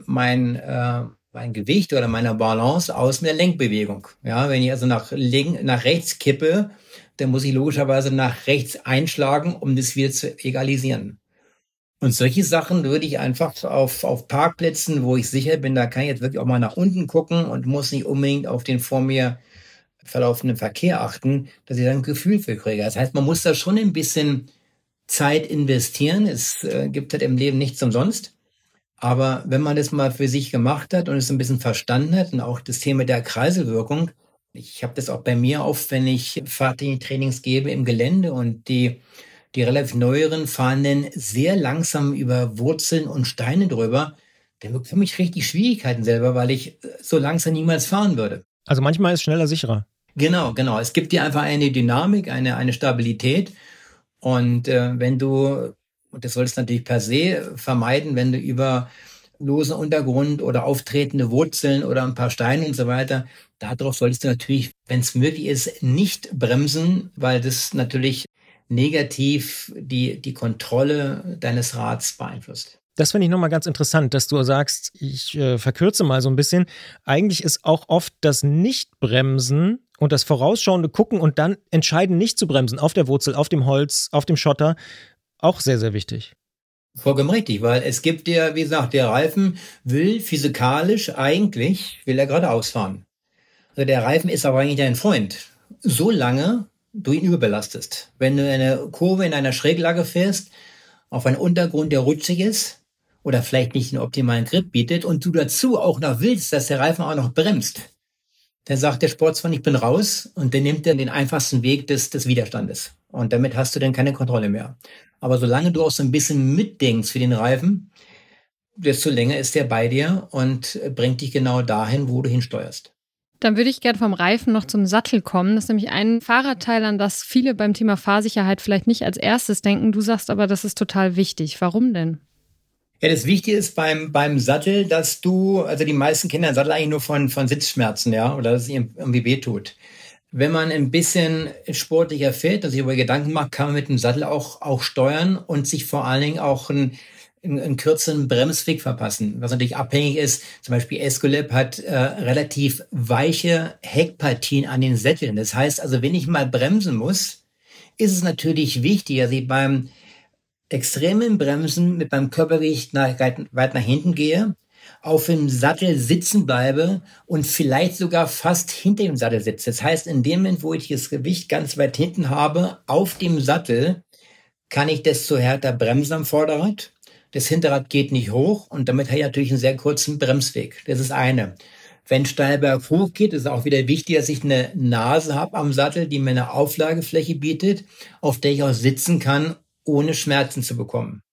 Gewicht oder meine Balance aus mit der Lenkbewegung. Ja, wenn ich also nach rechts kippe, dann muss ich logischerweise nach rechts einschlagen, um das wieder zu egalisieren. Und solche Sachen würde ich einfach auf Parkplätzen, wo ich sicher bin, da kann ich jetzt wirklich auch mal nach unten gucken und muss nicht unbedingt auf den vor mir verlaufenden Verkehr achten, dass ich da ein Gefühl für kriege. Das heißt, man muss da schon ein bisschen Zeit investieren. Es gibt halt im Leben nichts umsonst. Aber wenn man das mal für sich gemacht hat und es ein bisschen verstanden hat und auch das Thema der Kreiselwirkung, ich habe das auch bei mir oft, wenn ich Fahrtrainings gebe im Gelände und die relativ neueren fahren dann sehr langsam über Wurzeln und Steine drüber, dann bekomme ich richtig Schwierigkeiten selber, weil ich so langsam niemals fahren würde. Also manchmal ist schneller sicherer. Genau. Es gibt dir einfach eine Dynamik, eine Stabilität und wenn du, und das solltest du natürlich per se vermeiden, wenn du über losen Untergrund oder auftretende Wurzeln oder ein paar Steine und so weiter, darauf solltest du natürlich, wenn es möglich ist, nicht bremsen, weil das natürlich negativ die Kontrolle deines Rads beeinflusst. Das finde ich nochmal ganz interessant, dass du sagst, ich verkürze mal so ein bisschen. Eigentlich ist auch oft das Nichtbremsen Und das vorausschauende Gucken und dann entscheiden, nicht zu bremsen, auf der Wurzel, auf dem Holz, auf dem Schotter, auch sehr, sehr wichtig. Vollkommen richtig, weil es gibt ja, wie gesagt, der Reifen will er geradeaus fahren. Also der Reifen ist aber eigentlich dein Freund, solange du ihn überbelastest. Wenn du eine Kurve in einer Schräglage fährst, auf einen Untergrund, der rutschig ist oder vielleicht nicht einen optimalen Grip bietet und du dazu auch noch willst, dass der Reifen auch noch bremst, dann sagt der Sportsmann, ich bin raus und dann nimmt er den einfachsten Weg des Widerstandes. Und damit hast du dann keine Kontrolle mehr. Aber solange du auch so ein bisschen mitdenkst für den Reifen, desto länger ist der bei dir und bringt dich genau dahin, wo du hinsteuerst. Dann würde ich gerne vom Reifen noch zum Sattel kommen. Das ist nämlich ein Fahrradteil, an das viele beim Thema Fahrsicherheit vielleicht nicht als erstes denken. Du sagst aber, das ist total wichtig. Warum denn? Ja, das Wichtige ist beim Sattel, dass die meisten kennen den Sattel eigentlich nur von Sitzschmerzen, ja, oder dass es ihnen irgendwie wehtut. Wenn man ein bisschen sportlicher fährt und sich über Gedanken macht, kann man mit dem Sattel auch steuern und sich vor allen Dingen auch einen kürzeren Bremsweg verpassen. Was natürlich abhängig ist, zum Beispiel Escolab hat relativ weiche Heckpartien an den Sätteln. Das heißt also, wenn ich mal bremsen muss, ist es natürlich wichtig, dass ich beim extremen Bremsen mit meinem Körpergewicht weit nach hinten gehe, auf dem Sattel sitzen bleibe und vielleicht sogar fast hinter dem Sattel sitze. Das heißt, in dem Moment, wo ich das Gewicht ganz weit hinten habe, auf dem Sattel, kann ich desto härter bremsen am Vorderrad. Das Hinterrad geht nicht hoch und damit habe ich natürlich einen sehr kurzen Bremsweg. Das ist eine. Wenn Steilberg hoch geht, ist es auch wieder wichtig, dass ich eine Nase habe am Sattel, die mir eine Auflagefläche bietet, auf der ich auch sitzen kann, ohne Schmerzen zu bekommen.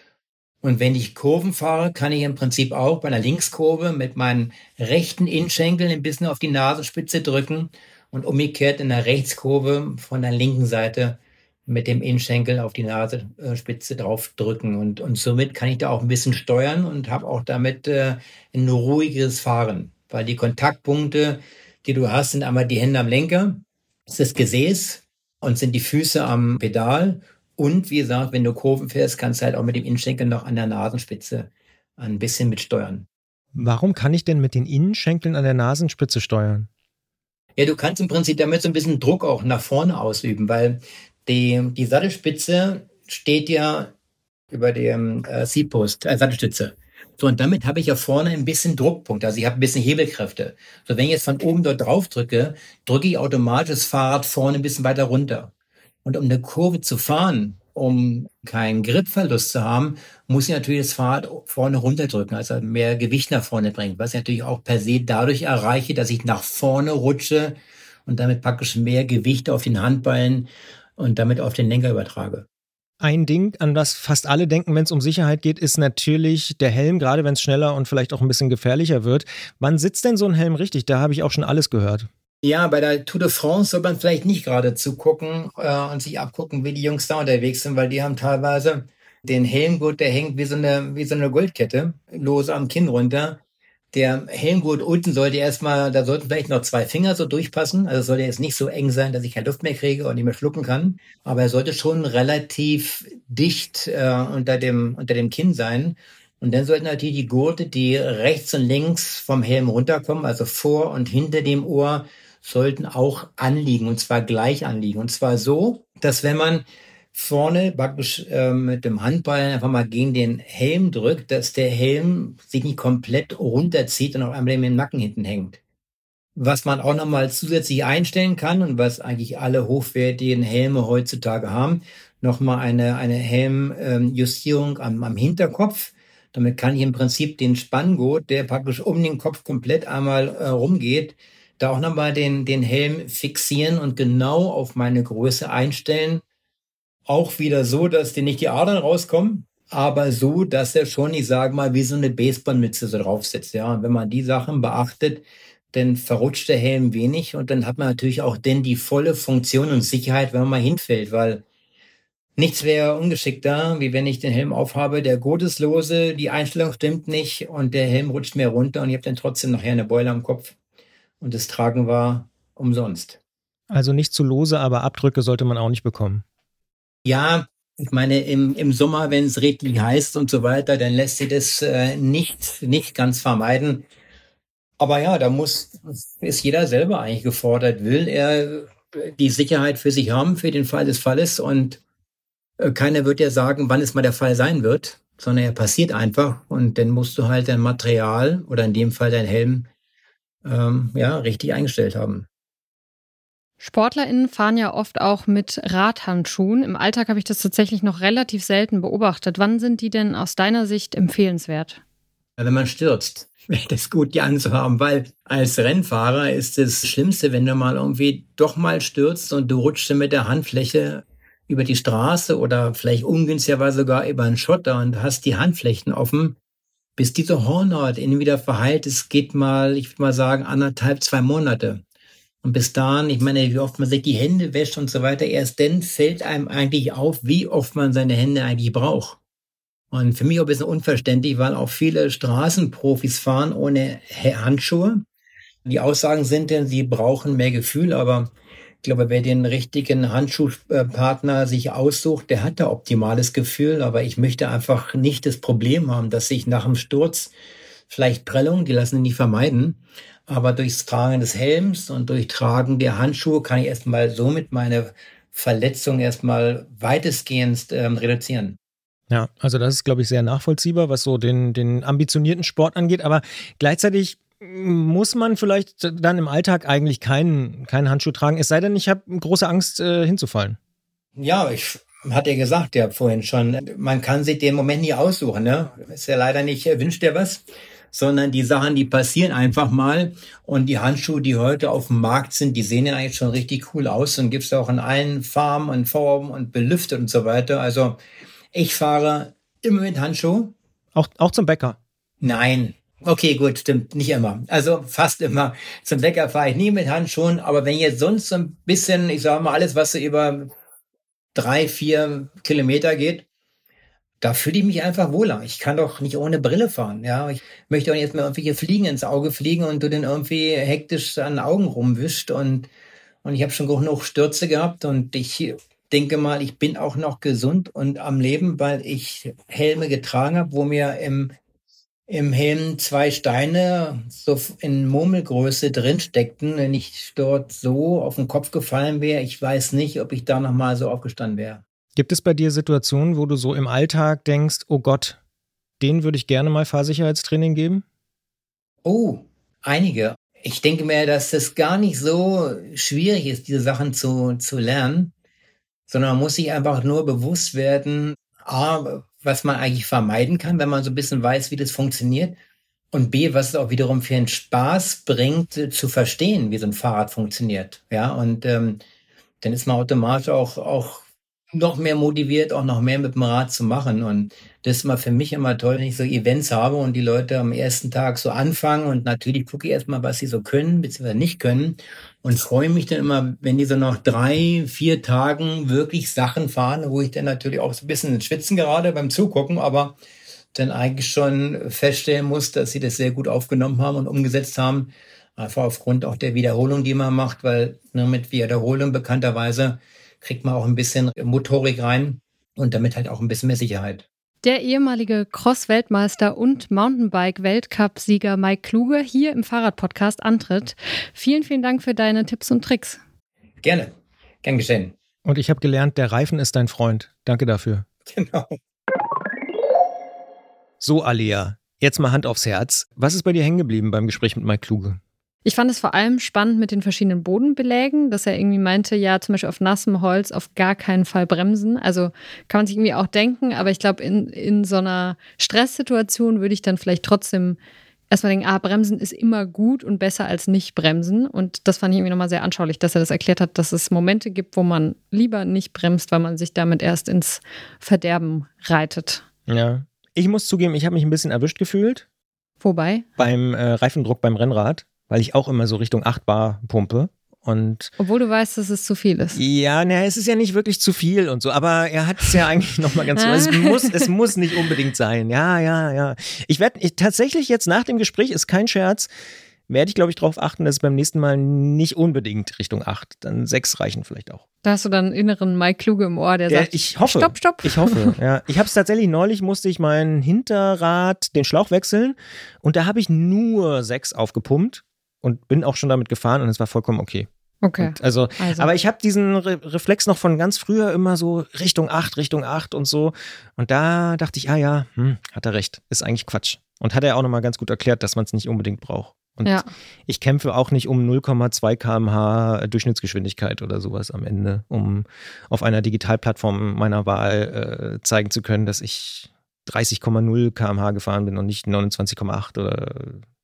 Und wenn ich Kurven fahre, kann ich im Prinzip auch bei einer Linkskurve mit meinen rechten Innenschenkeln ein bisschen auf die Nasenspitze drücken und umgekehrt in der Rechtskurve von der linken Seite mit dem Innenschenkel auf die Nasenspitze drauf drücken. Und somit kann ich da auch ein bisschen steuern und habe auch damit ein ruhigeres Fahren. Weil die Kontaktpunkte, die du hast, sind einmal die Hände am Lenker, das ist das Gesäß und sind die Füße am Pedal. Und wie gesagt, wenn du Kurven fährst, kannst du halt auch mit dem Innenschenkel noch an der Nasenspitze ein bisschen mitsteuern. Warum kann ich denn mit den Innenschenkeln an der Nasenspitze steuern? Ja, du kannst im Prinzip damit so ein bisschen Druck auch nach vorne ausüben, weil die Sattelspitze steht ja über dem Seatpost, Sattelstütze. So, und damit habe ich ja vorne ein bisschen Druckpunkt, also ich habe ein bisschen Hebelkräfte. So, wenn ich jetzt von oben dort drauf drücke, drücke ich automatisch das Fahrrad vorne ein bisschen weiter runter. Und um eine Kurve zu fahren, um keinen Gripverlust zu haben, muss ich natürlich das Fahrrad vorne runterdrücken, also mehr Gewicht nach vorne bringen, was ich natürlich auch per se dadurch erreiche, dass ich nach vorne rutsche und damit praktisch mehr Gewicht auf den Handballen und damit auf den Lenker übertrage. Ein Ding, an das fast alle denken, wenn es um Sicherheit geht, ist natürlich der Helm, gerade wenn es schneller und vielleicht auch ein bisschen gefährlicher wird. Wann sitzt denn so ein Helm richtig? Da habe ich auch schon alles gehört. Ja, bei der Tour de France soll man vielleicht nicht gerade zugucken und sich abgucken, wie die Jungs da unterwegs sind, weil die haben teilweise den Helmgurt, der hängt wie so eine Goldkette, lose am Kinn runter. Der Helmgurt unten da sollten vielleicht noch 2 Finger so durchpassen. Also soll der jetzt nicht so eng sein, dass ich keine Luft mehr kriege und nicht mehr schlucken kann. Aber er sollte schon relativ dicht unter dem Kinn sein. Und dann sollten natürlich die Gurte, die rechts und links vom Helm runterkommen, also vor und hinter dem Ohr, sollten auch anliegen, und zwar gleich anliegen. Und zwar so, dass wenn man vorne praktisch mit dem Handballen einfach mal gegen den Helm drückt, dass der Helm sich nicht komplett runterzieht und auf einmal im Nacken hinten hängt. Was man auch nochmal zusätzlich einstellen kann und was eigentlich alle hochwertigen Helme heutzutage haben, nochmal eine Helmjustierung am Hinterkopf. Damit kann ich im Prinzip den Spanngurt, der praktisch um den Kopf komplett einmal rumgeht, da auch nochmal den Helm fixieren und genau auf meine Größe einstellen. Auch wieder so, dass dir nicht die Adern rauskommen, aber so, dass er schon, ich sage mal, wie so eine Baseballmütze so drauf sitzt. Ja, und wenn man die Sachen beachtet, dann verrutscht der Helm wenig und dann hat man natürlich auch denn die volle Funktion und Sicherheit, wenn man mal hinfällt, weil nichts wäre ungeschickter, wie wenn ich den Helm aufhabe, der Gurt ist lose, die Einstellung stimmt nicht und der Helm rutscht mir runter und ich habe dann trotzdem nachher eine Beule am Kopf und das Tragen war umsonst. Also nicht zu lose, aber Abdrücke sollte man auch nicht bekommen. Ja, ich meine, im Sommer, wenn es richtig heiß und so weiter, dann lässt sich das nicht ganz vermeiden. Aber ja, ist jeder selber eigentlich gefordert. Will er die Sicherheit für sich haben, für den Fall des Falles, und keiner wird ja sagen, wann es mal der Fall sein wird, sondern er passiert einfach, und dann musst du halt dein Material oder in dem Fall dein Helm richtig eingestellt haben. SportlerInnen fahren ja oft auch mit Radhandschuhen. Im Alltag habe ich das tatsächlich noch relativ selten beobachtet. Wann sind die denn aus deiner Sicht empfehlenswert? Wenn man stürzt, wäre das gut, die anzuhaben, weil als Rennfahrer ist das Schlimmste, wenn du mal irgendwie doch mal stürzt und du rutschst mit der Handfläche über die Straße oder vielleicht ungünstigerweise sogar über einen Schotter und hast die Handflächen offen, bis diese Hornhaut innen wieder verheilt. Es geht mal, ich würde mal sagen, 1,5, 2 Monate. Und bis dahin, ich meine, wie oft man sich die Hände wäscht und so weiter, erst dann fällt einem eigentlich auf, wie oft man seine Hände eigentlich braucht. Und für mich auch ein bisschen unverständlich, weil auch viele Straßenprofis fahren ohne Handschuhe. Die Aussagen sind denn, sie brauchen mehr Gefühl, aber ich glaube, wer den richtigen Handschuhpartner sich aussucht, der hat da optimales Gefühl. Aber ich möchte einfach nicht das Problem haben, dass ich nach dem Sturz vielleicht Prellungen, die lassen sich nicht vermeiden, aber durchs Tragen des Helms und durch Tragen der Handschuhe kann ich erstmal somit meine Verletzung erstmal weitestgehend reduzieren. Ja, also das ist, glaube ich, sehr nachvollziehbar, was so den ambitionierten Sport angeht. Aber gleichzeitig muss man vielleicht dann im Alltag eigentlich keinen Handschuh tragen, es sei denn, ich habe große Angst, hinzufallen. Ja, ich hatte ja gesagt, ja vorhin schon, man kann sich den Moment nie aussuchen, ne? Ist ja leider nicht, wünscht dir was, sondern die Sachen, die passieren einfach mal. Und die Handschuhe, die heute auf dem Markt sind, die sehen ja eigentlich schon richtig cool aus und gibt's auch in allen Farben und Formen und belüftet und so weiter. Also ich fahre immer mit Handschuh. Auch zum Bäcker? Nein. Okay, gut, stimmt, nicht immer. Also fast immer. Zum Bäcker fahre ich nie mit Handschuhen, aber wenn jetzt sonst so ein bisschen, ich sage mal, alles, was so über 3, 4 Kilometer geht, da fühle ich mich einfach wohler. Ich kann doch nicht ohne Brille fahren. Ja, ich möchte auch nicht jetzt mal irgendwelche Fliegen ins Auge fliegen und du den irgendwie hektisch an den Augen rumwischt. Und ich habe schon genug Stürze gehabt und ich denke mal, ich bin auch noch gesund und am Leben, weil ich Helme getragen habe, wo mir im Helm 2 Steine so in Murmelgröße drin steckten. Wenn ich dort so auf den Kopf gefallen wäre, ich weiß nicht, ob ich da nochmal so aufgestanden wäre. Gibt es bei dir Situationen, wo du so im Alltag denkst, oh Gott, denen würde ich gerne mal Fahrsicherheitstraining geben? Oh, einige. Ich denke mir, dass es gar nicht so schwierig ist, diese Sachen zu lernen, sondern man muss sich einfach nur bewusst werden, was man eigentlich vermeiden kann, wenn man so ein bisschen weiß, wie das funktioniert. Und B, was es auch wiederum für einen Spaß bringt, zu verstehen, wie so ein Fahrrad funktioniert. Ja, und dann ist man automatisch auch noch mehr motiviert, auch noch mehr mit dem Rad zu machen. Und das ist mal für mich immer toll, wenn ich so Events habe und die Leute am ersten Tag so anfangen. Und natürlich gucke ich erstmal, was sie so können, beziehungsweise nicht können. Und freue mich dann immer, wenn die so nach 3, 4 Tagen wirklich Sachen fahren, wo ich dann natürlich auch so ein bisschen schwitzen gerade beim Zugucken, aber dann eigentlich schon feststellen muss, dass sie das sehr gut aufgenommen haben und umgesetzt haben. Einfach aufgrund auch der Wiederholung, die man macht, weil nur mit Wiederholung bekannterweise kriegt man auch ein bisschen Motorik rein und damit halt auch ein bisschen mehr Sicherheit. Der ehemalige Cross-Weltmeister und Mountainbike-Weltcup-Sieger Mike Kluge hier im Fahrrad-Podcast antritt. Vielen, vielen Dank für deine Tipps und Tricks. Gerne. Gern geschehen. Und ich habe gelernt, der Reifen ist dein Freund. Danke dafür. Genau. So, Alia, jetzt mal Hand aufs Herz. Was ist bei dir hängen geblieben beim Gespräch mit Mike Kluge? Ich fand es vor allem spannend mit den verschiedenen Bodenbelägen, dass er irgendwie meinte, ja, zum Beispiel auf nassem Holz auf gar keinen Fall bremsen. Also kann man sich irgendwie auch denken, aber ich glaube, in so einer Stresssituation würde ich dann vielleicht trotzdem erstmal denken, bremsen ist immer gut und besser als nicht bremsen. Und das fand ich irgendwie nochmal sehr anschaulich, dass er das erklärt hat, dass es Momente gibt, wo man lieber nicht bremst, weil man sich damit erst ins Verderben reitet. Ja, ich muss zugeben, ich habe mich ein bisschen erwischt gefühlt. Wobei? Beim Reifendruck beim Rennrad. Weil ich auch immer so Richtung 8 Bar pumpe. Obwohl du weißt, dass es zu viel ist. Ja, es ist ja nicht wirklich zu viel und so, aber er hat es ja eigentlich nochmal ganz es muss nicht unbedingt sein. Ja. Tatsächlich jetzt nach dem Gespräch, ist kein Scherz, werde ich, glaube ich, darauf achten, dass es beim nächsten Mal nicht unbedingt Richtung 8, dann 6 reichen vielleicht auch. Da hast du dann einen inneren Mike Kluge im Ohr, der sagt, ich hoffe, stopp. Ich hoffe, ja. Ich habe es tatsächlich, neulich musste ich mein Hinterrad, den Schlauch wechseln und da habe ich nur 6 aufgepumpt und bin auch schon damit gefahren und es war vollkommen okay. Okay. Und also. Aber ich habe diesen Reflex noch von ganz früher immer so Richtung 8 und so. Und da dachte ich, hat er recht, ist eigentlich Quatsch. Und hat er auch nochmal ganz gut erklärt, dass man es nicht unbedingt braucht. Und ich kämpfe auch nicht um 0,2 km/h Durchschnittsgeschwindigkeit oder sowas am Ende, um auf einer Digitalplattform meiner Wahl zeigen zu können, dass ich 30,0 km/h gefahren bin und nicht 29,8 oder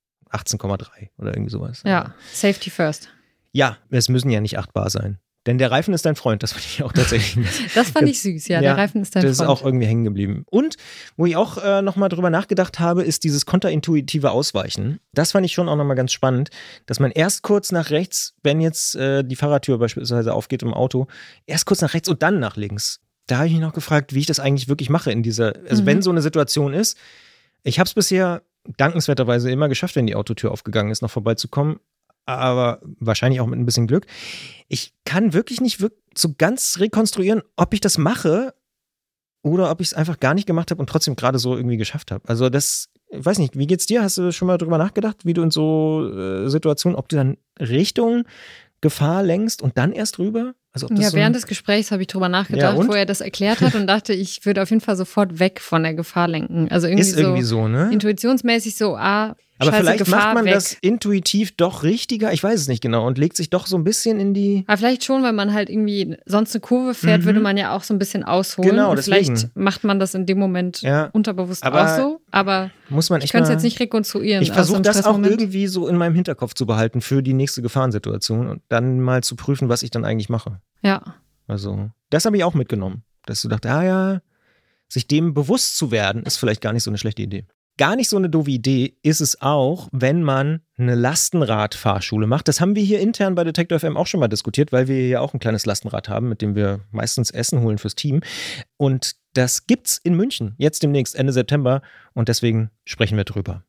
18,3 oder irgendwie sowas. Ja, Safety first. Ja, es müssen ja nicht 8 Bar sein. Denn der Reifen ist dein Freund, das fand ich auch tatsächlich. Das fand ich süß, ja, der Reifen ist dein Freund. Das ist auch irgendwie hängen geblieben. Und wo ich auch nochmal drüber nachgedacht habe, ist dieses kontraintuitive Ausweichen. Das fand ich schon auch nochmal ganz spannend, dass man erst kurz nach rechts, wenn jetzt die Fahrradtür beispielsweise aufgeht im Auto, erst kurz nach rechts und dann nach links. Da habe ich mich noch gefragt, wie ich das eigentlich wirklich mache in dieser, also wenn so eine Situation ist. Ich habe es bisher dankenswerterweise immer geschafft, wenn die Autotür aufgegangen ist, noch vorbeizukommen. Aber wahrscheinlich auch mit ein bisschen Glück. Ich kann wirklich nicht so ganz rekonstruieren, ob ich das mache oder ob ich es einfach gar nicht gemacht habe und trotzdem gerade so irgendwie geschafft habe. Also das, ich weiß nicht, wie geht's dir? Hast du schon mal drüber nachgedacht, wie du in so Situationen, ob du dann Richtung Gefahr lenkst und dann erst rüber? Also ja, während des Gesprächs habe ich drüber nachgedacht, wo er das erklärt hat und dachte, ich würde auf jeden Fall sofort weg von der Gefahr lenken. Also irgendwie ist irgendwie so, ne? Intuitionsmäßig so, aber vielleicht Gefahr macht man weg. das intuitiv doch richtiger, ich weiß es nicht genau, und legt sich doch so ein bisschen in die... Aber vielleicht schon, weil man halt irgendwie sonst eine Kurve fährt, würde man ja auch so ein bisschen ausholen. Genau, und deswegen. Vielleicht macht man das in dem Moment unterbewusst aber auch so, aber muss man ich könnte es jetzt nicht rekonstruieren. Ich versuche das auch irgendwie so in meinem Hinterkopf zu behalten für die nächste Gefahrensituation und dann mal zu prüfen, was ich dann eigentlich mache. Ja. Also, das habe ich auch mitgenommen, dass du dachtest, sich dem bewusst zu werden, ist vielleicht gar nicht so eine schlechte Idee. Gar nicht so eine doofe Idee ist es auch, wenn man eine Lastenradfahrschule macht. Das haben wir hier intern bei Detektor FM auch schon mal diskutiert, weil wir hier auch ein kleines Lastenrad haben, mit dem wir meistens Essen holen fürs Team. Und das gibt's in München, jetzt demnächst, Ende September. Und deswegen sprechen wir drüber.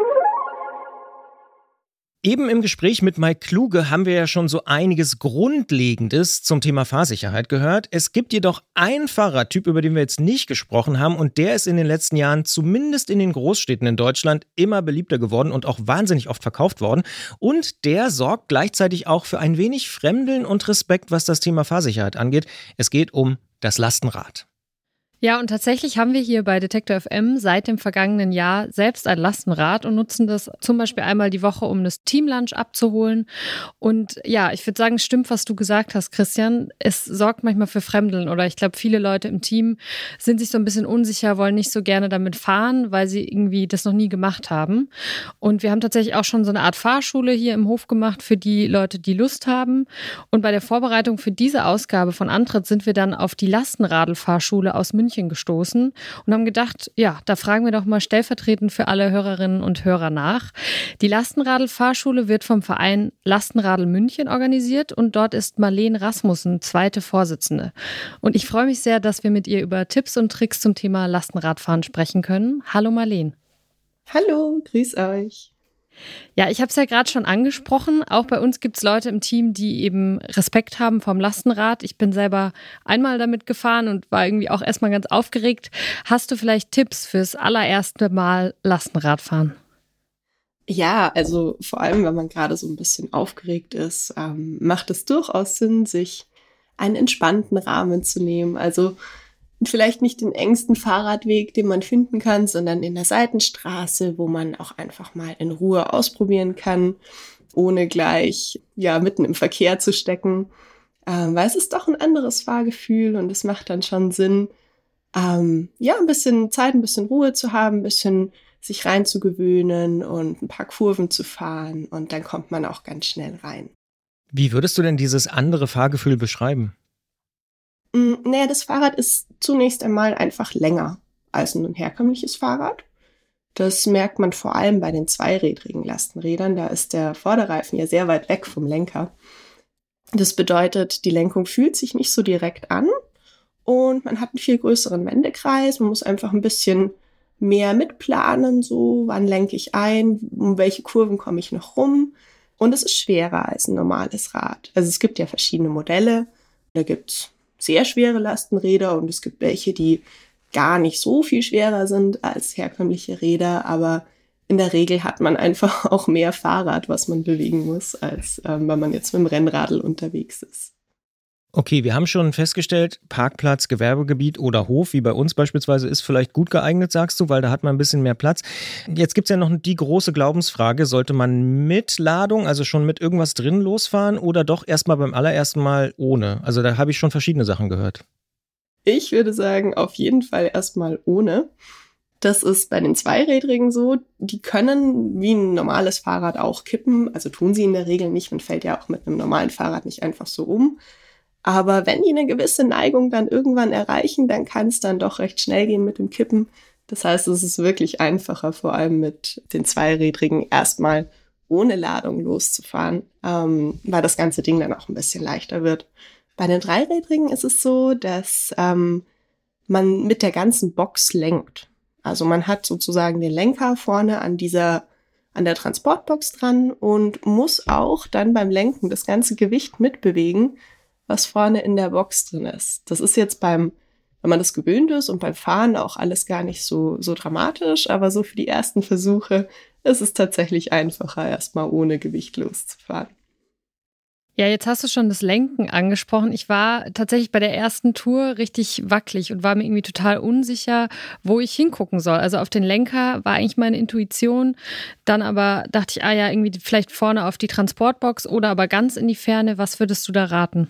Eben im Gespräch mit Mike Kluge haben wir ja schon so einiges Grundlegendes zum Thema Fahrsicherheit gehört. Es gibt jedoch einen Fahrradtyp, über den wir jetzt nicht gesprochen haben und der ist in den letzten Jahren, zumindest in den Großstädten in Deutschland, immer beliebter geworden und auch wahnsinnig oft verkauft worden. Und der sorgt gleichzeitig auch für ein wenig Fremdeln und Respekt, was das Thema Fahrsicherheit angeht. Es geht um das Lastenrad. Ja, und tatsächlich haben wir hier bei Detektor FM seit dem vergangenen Jahr selbst ein Lastenrad und nutzen das zum Beispiel einmal die Woche, um das Teamlunch abzuholen. Und ja, ich würde sagen, stimmt, was du gesagt hast, Christian. Es sorgt manchmal für Fremdeln oder ich glaube, viele Leute im Team sind sich so ein bisschen unsicher, wollen nicht so gerne damit fahren, weil sie irgendwie das noch nie gemacht haben. Und wir haben tatsächlich auch schon so eine Art Fahrschule hier im Hof gemacht für die Leute, die Lust haben. Und bei der Vorbereitung für diese Ausgabe von Antritt sind wir dann auf die Lastenradl-Fahrschule aus München gestoßen und haben gedacht, ja, da fragen wir doch mal stellvertretend für alle Hörerinnen und Hörer nach. Die Lastenradl-Fahrschule wird vom Verein Lastenradl München organisiert und dort ist Marlene Rasmussen zweite Vorsitzende. Und ich freue mich sehr, dass wir mit ihr über Tipps und Tricks zum Thema Lastenradfahren sprechen können. Hallo Marlene. Hallo, grüß euch. Ja, ich habe es ja gerade schon angesprochen. Auch bei uns gibt es Leute im Team, die eben Respekt haben vom Lastenrad. Ich bin selber einmal damit gefahren und war irgendwie auch erstmal ganz aufgeregt. Hast du vielleicht Tipps fürs allererste Mal Lastenradfahren? Ja, also vor allem, wenn man gerade so ein bisschen aufgeregt ist, macht es durchaus Sinn, sich einen entspannten Rahmen zu nehmen. Also vielleicht nicht den engsten Fahrradweg, den man finden kann, sondern in der Seitenstraße, wo man auch einfach mal in Ruhe ausprobieren kann, ohne gleich mitten im Verkehr zu stecken. Weil es ist doch ein anderes Fahrgefühl und es macht dann schon Sinn, ein bisschen Zeit, ein bisschen Ruhe zu haben, ein bisschen sich reinzugewöhnen und ein paar Kurven zu fahren und dann kommt man auch ganz schnell rein. Wie würdest du denn dieses andere Fahrgefühl beschreiben? Naja, das Fahrrad ist zunächst einmal einfach länger als ein herkömmliches Fahrrad. Das merkt man vor allem bei den zweirädrigen Lastenrädern. Da ist der Vorderreifen ja sehr weit weg vom Lenker. Das bedeutet, die Lenkung fühlt sich nicht so direkt an und man hat einen viel größeren Wendekreis. Man muss einfach ein bisschen mehr mitplanen, so wann lenke ich ein, um welche Kurven komme ich noch rum. Und es ist schwerer als ein normales Rad. Also es gibt ja verschiedene Modelle. Da gibt's sehr schwere Lastenräder und es gibt welche, die gar nicht so viel schwerer sind als herkömmliche Räder. Aber in der Regel hat man einfach auch mehr Fahrrad, was man bewegen muss, als wenn man jetzt mit dem Rennradl unterwegs ist. Okay, wir haben schon festgestellt, Parkplatz, Gewerbegebiet oder Hof, wie bei uns beispielsweise, ist vielleicht gut geeignet, sagst du, weil da hat man ein bisschen mehr Platz. Jetzt gibt es ja noch die große Glaubensfrage, sollte man mit Ladung, also schon mit irgendwas drin losfahren oder doch erstmal beim allerersten Mal ohne? Also da habe ich schon verschiedene Sachen gehört. Ich würde sagen, auf jeden Fall erstmal ohne. Das ist bei den Zweirädrigen so, die können wie ein normales Fahrrad auch kippen, also tun sie in der Regel nicht, man fällt ja auch mit einem normalen Fahrrad nicht einfach so um. Aber wenn die eine gewisse Neigung dann irgendwann erreichen, dann kann es dann doch recht schnell gehen mit dem Kippen. Das heißt, es ist wirklich einfacher, vor allem mit den Zweirädrigen erstmal ohne Ladung loszufahren, weil das ganze Ding dann auch ein bisschen leichter wird. Bei den Dreirädrigen ist es so, dass man mit der ganzen Box lenkt. Also man hat sozusagen den Lenker vorne an der Transportbox dran und muss auch dann beim Lenken das ganze Gewicht mitbewegen, was vorne in der Box drin ist. Das ist jetzt wenn man das gewöhnt ist und beim Fahren auch alles gar nicht so dramatisch, aber so für die ersten Versuche ist es tatsächlich einfacher, erstmal ohne Gewicht loszufahren. Ja, jetzt hast du schon das Lenken angesprochen. Ich war tatsächlich bei der ersten Tour richtig wackelig und war mir irgendwie total unsicher, wo ich hingucken soll. Also auf den Lenker war eigentlich meine Intuition. Dann aber dachte ich, irgendwie vielleicht vorne auf die Transportbox oder aber ganz in die Ferne. Was würdest du da raten?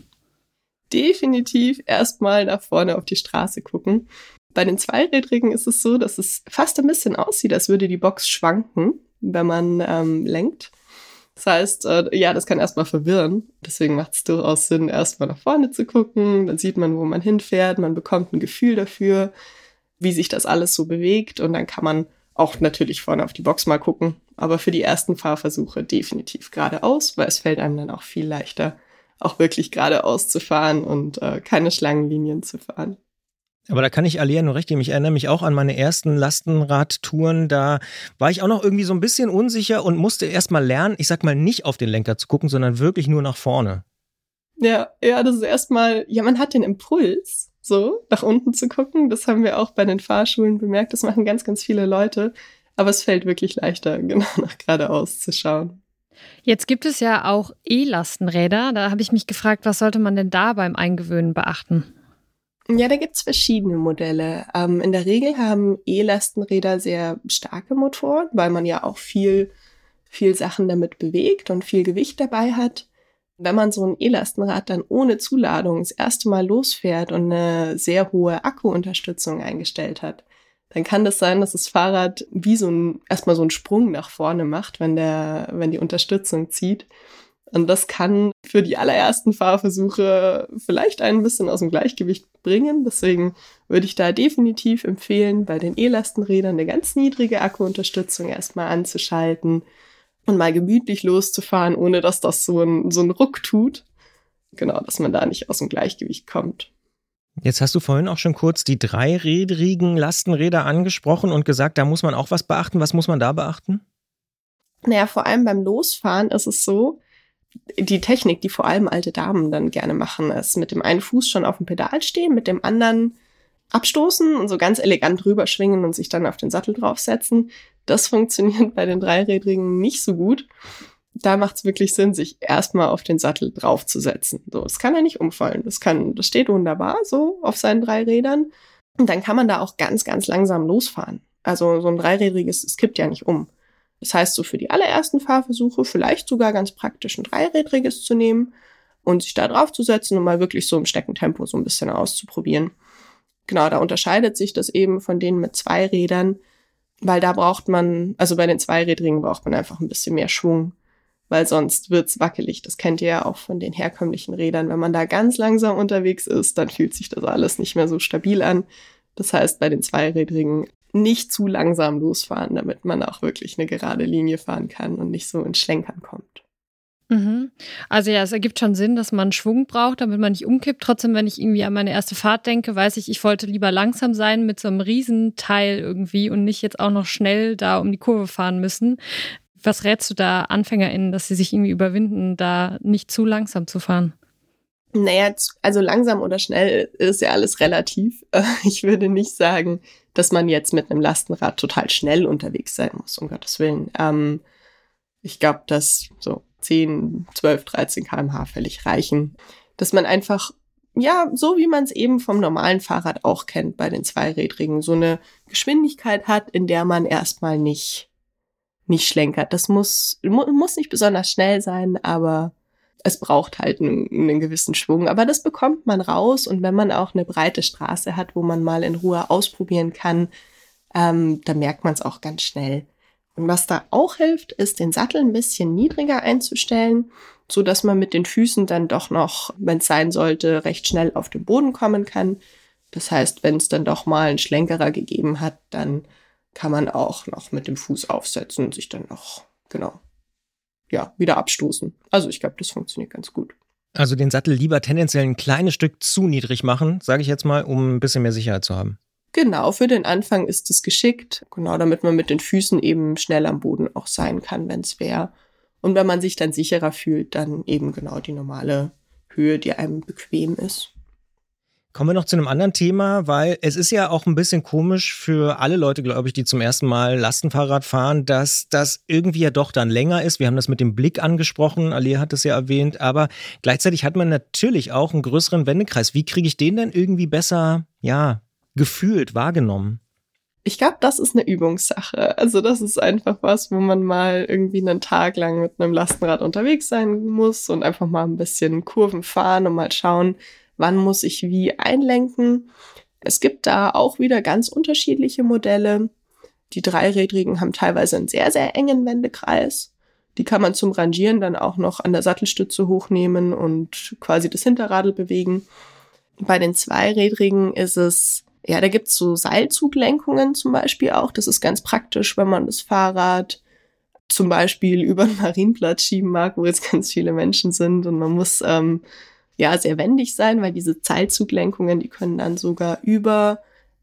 Definitiv erstmal nach vorne auf die Straße gucken. Bei den Zweirädrigen ist es so, dass es fast ein bisschen aussieht, als würde die Box schwanken, wenn man lenkt. Das heißt, das kann erstmal verwirren. Deswegen macht es durchaus Sinn, erstmal nach vorne zu gucken. Dann sieht man, wo man hinfährt. Man bekommt ein Gefühl dafür, wie sich das alles so bewegt. Und dann kann man auch natürlich vorne auf die Box mal gucken. Aber für die ersten Fahrversuche definitiv geradeaus, weil es fällt einem dann auch viel leichter, auch wirklich geradeaus zu fahren und keine Schlangenlinien zu fahren. Aber da kann ich Alea nur recht geben. Ich erinnere mich auch an meine ersten Lastenradtouren. Da war ich auch noch irgendwie so ein bisschen unsicher und musste erst mal lernen, ich sag mal, nicht auf den Lenker zu gucken, sondern wirklich nur nach vorne. Ja, das ist erstmal, man hat den Impuls, so nach unten zu gucken. Das haben wir auch bei den Fahrschulen bemerkt. Das machen ganz, ganz viele Leute. Aber es fällt wirklich leichter, genau nach geradeaus zu schauen. Jetzt gibt es ja auch E-Lastenräder. Da habe ich mich gefragt, was sollte man denn da beim Eingewöhnen beachten? Ja, da gibt's verschiedene Modelle. In der Regel haben E-Lastenräder sehr starke Motoren, weil man ja auch viel Sachen damit bewegt und viel Gewicht dabei hat. Wenn man so ein E-Lastenrad dann ohne Zuladung das erste Mal losfährt und eine sehr hohe Akkuunterstützung eingestellt hat, dann kann das sein, dass das Fahrrad wie erstmal so einen Sprung nach vorne macht, wenn die Unterstützung zieht. Und das kann für die allerersten Fahrversuche vielleicht ein bisschen aus dem Gleichgewicht bringen. Deswegen würde ich da definitiv empfehlen, bei den E-Lastenrädern eine ganz niedrige Akkuunterstützung erstmal anzuschalten und mal gemütlich loszufahren, ohne dass das so ein Ruck tut. Genau, dass man da nicht aus dem Gleichgewicht kommt. Jetzt hast du vorhin auch schon kurz die dreirädrigen Lastenräder angesprochen und gesagt, da muss man auch was beachten. Was muss man da beachten? Naja, vor allem beim Losfahren ist es so, die Technik, die vor allem alte Damen dann gerne machen, ist mit dem einen Fuß schon auf dem Pedal stehen, mit dem anderen abstoßen und so ganz elegant rüberschwingen und sich dann auf den Sattel draufsetzen. Das funktioniert bei den Dreirädrigen nicht so gut. Da macht es wirklich Sinn, sich erstmal auf den Sattel draufzusetzen. So, das kann ja nicht umfallen. Das steht wunderbar so auf seinen 3 Rädern. Und dann kann man da auch ganz, ganz langsam losfahren. Also so ein dreirädriges, es kippt ja nicht um. Das heißt, so für die allerersten Fahrversuche vielleicht sogar ganz praktisch ein dreirädriges zu nehmen und sich da drauf zu setzen und mal wirklich so im Steckentempo so ein bisschen auszuprobieren. Genau, da unterscheidet sich das eben von denen mit 2 Rädern, weil da braucht man, also bei den Zweirädrigen braucht man einfach ein bisschen mehr Schwung, weil sonst wird's wackelig. Das kennt ihr ja auch von den herkömmlichen Rädern. Wenn man da ganz langsam unterwegs ist, dann fühlt sich das alles nicht mehr so stabil an. Das heißt, bei den Zweirädrigen nicht zu langsam losfahren, damit man auch wirklich eine gerade Linie fahren kann und nicht so ins Schlenkern kommt. Also ja, es ergibt schon Sinn, dass man Schwung braucht, damit man nicht umkippt. Trotzdem, wenn ich irgendwie an meine erste Fahrt denke, weiß ich wollte lieber langsam sein mit so einem Riesenteil irgendwie und nicht jetzt auch noch schnell da um die Kurve fahren müssen. Was rätst du da AnfängerInnen, dass sie sich irgendwie überwinden, da nicht zu langsam zu fahren? Naja, also langsam oder schnell ist ja alles relativ. Ich würde nicht sagen, dass man jetzt mit einem Lastenrad total schnell unterwegs sein muss, um Gottes Willen. Ich glaube, dass so 10, 12, 13 km/h völlig reichen. Dass man einfach, ja, so wie man es eben vom normalen Fahrrad auch kennt bei den Zweirädrigen, so eine Geschwindigkeit hat, in der man erstmal nicht schlenkert. Das muss nicht besonders schnell sein, aber es braucht halt einen gewissen Schwung. Aber das bekommt man raus, und wenn man auch eine breite Straße hat, wo man mal in Ruhe ausprobieren kann, dann merkt man es auch ganz schnell. Und was da auch hilft, ist, den Sattel ein bisschen niedriger einzustellen, so dass man mit den Füßen dann doch noch, wenn es sein sollte, recht schnell auf den Boden kommen kann. Das heißt, wenn es dann doch mal einen Schlenkerer gegeben hat, dann kann man auch noch mit dem Fuß aufsetzen und sich dann noch, wieder abstoßen. Also ich glaube, das funktioniert ganz gut. Also den Sattel lieber tendenziell ein kleines Stück zu niedrig machen, sage ich jetzt mal, um ein bisschen mehr Sicherheit zu haben. Genau, für den Anfang ist es geschickt, genau, damit man mit den Füßen eben schnell am Boden auch sein kann, wenn es wäre. Und wenn man sich dann sicherer fühlt, dann eben genau die normale Höhe, die einem bequem ist. Kommen wir noch zu einem anderen Thema, weil es ist ja auch ein bisschen komisch für alle Leute, glaube ich, die zum ersten Mal Lastenfahrrad fahren, dass das irgendwie ja doch dann länger ist. Wir haben das mit dem Blick angesprochen, Ali hat es ja erwähnt, aber gleichzeitig hat man natürlich auch einen größeren Wendekreis. Wie kriege ich den denn irgendwie besser, gefühlt, wahrgenommen? Ich glaube, das ist eine Übungssache. Also das ist einfach was, wo man mal irgendwie einen Tag lang mit einem Lastenrad unterwegs sein muss und einfach mal ein bisschen Kurven fahren und mal schauen, wann muss ich wie einlenken. Es gibt da auch wieder ganz unterschiedliche Modelle. Die Dreirädrigen haben teilweise einen sehr, sehr engen Wendekreis. Die kann man zum Rangieren dann auch noch an der Sattelstütze hochnehmen und quasi das Hinterradl bewegen. Bei den Zweirädrigen ist es, da gibt's so Seilzuglenkungen zum Beispiel auch. Das ist ganz praktisch, wenn man das Fahrrad zum Beispiel über den Marienplatz schieben mag, wo jetzt ganz viele Menschen sind und man muss sehr wendig sein, weil diese Seilzuglenkungen, die können dann sogar über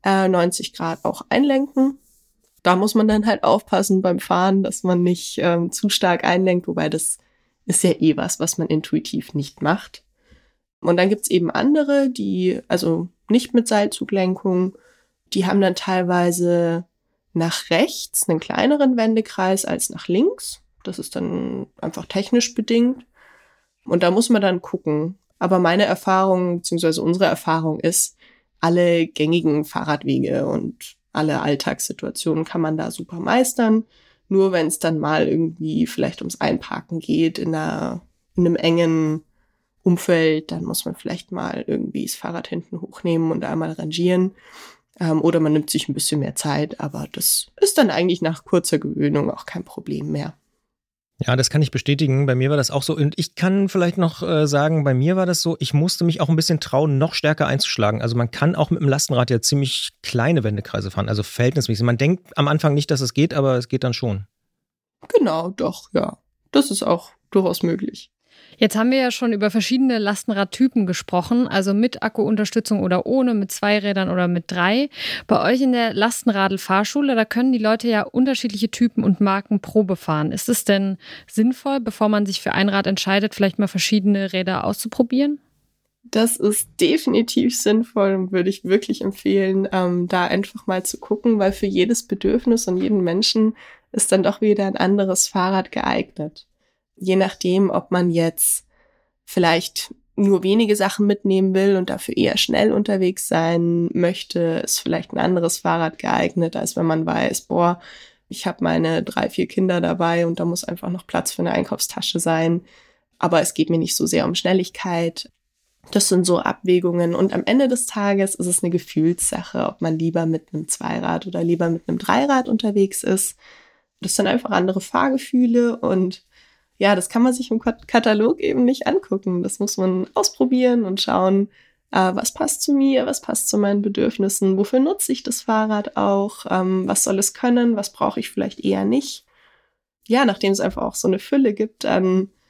90 Grad auch einlenken. Da muss man dann halt aufpassen beim Fahren, dass man nicht zu stark einlenkt, wobei das ist ja was man intuitiv nicht macht. Und dann gibt's eben andere, die, also nicht mit Seilzuglenkung, die haben dann teilweise nach rechts einen kleineren Wendekreis als nach links. Das ist dann einfach technisch bedingt. Und da muss man dann gucken. Aber meine Erfahrung, beziehungsweise unsere Erfahrung ist, alle gängigen Fahrradwege und alle Alltagssituationen kann man da super meistern. Nur wenn es dann mal irgendwie vielleicht ums Einparken geht in einem engen Umfeld, dann muss man vielleicht mal irgendwie das Fahrrad hinten hochnehmen und einmal rangieren. Oder man nimmt sich ein bisschen mehr Zeit, aber das ist dann eigentlich nach kurzer Gewöhnung auch kein Problem mehr. Ja, das kann ich bestätigen. Bei mir war das auch so. Und ich kann vielleicht noch sagen, bei mir war das so, ich musste mich auch ein bisschen trauen, noch stärker einzuschlagen. Also man kann auch mit dem Lastenrad ja ziemlich kleine Wendekreise fahren, also verhältnismäßig. Man denkt am Anfang nicht, dass es geht, aber es geht dann schon. Genau, doch, ja. Das ist auch durchaus möglich. Jetzt haben wir ja schon über verschiedene Lastenradtypen gesprochen, also mit Akkuunterstützung oder ohne, mit 2 Rädern oder mit 3. Bei euch in der Lastenradl-Fahrschule, da können die Leute ja unterschiedliche Typen und Marken Probe fahren. Ist es denn sinnvoll, bevor man sich für ein Rad entscheidet, vielleicht mal verschiedene Räder auszuprobieren? Das ist definitiv sinnvoll und würde ich wirklich empfehlen, da einfach mal zu gucken, weil für jedes Bedürfnis und jeden Menschen ist dann doch wieder ein anderes Fahrrad geeignet. Je nachdem, ob man jetzt vielleicht nur wenige Sachen mitnehmen will und dafür eher schnell unterwegs sein möchte, ist vielleicht ein anderes Fahrrad geeignet, als wenn man weiß, ich habe meine 3, 4 Kinder dabei und da muss einfach noch Platz für eine Einkaufstasche sein. Aber es geht mir nicht so sehr um Schnelligkeit. Das sind so Abwägungen. Und am Ende des Tages ist es eine Gefühlssache, ob man lieber mit einem Zweirad oder lieber mit einem Dreirad unterwegs ist. Das sind einfach andere Fahrgefühle und ja, das kann man sich im Katalog eben nicht angucken. Das muss man ausprobieren und schauen, was passt zu mir, was passt zu meinen Bedürfnissen, wofür nutze ich das Fahrrad auch, was soll es können, was brauche ich vielleicht eher nicht. Ja, nachdem es einfach auch so eine Fülle gibt an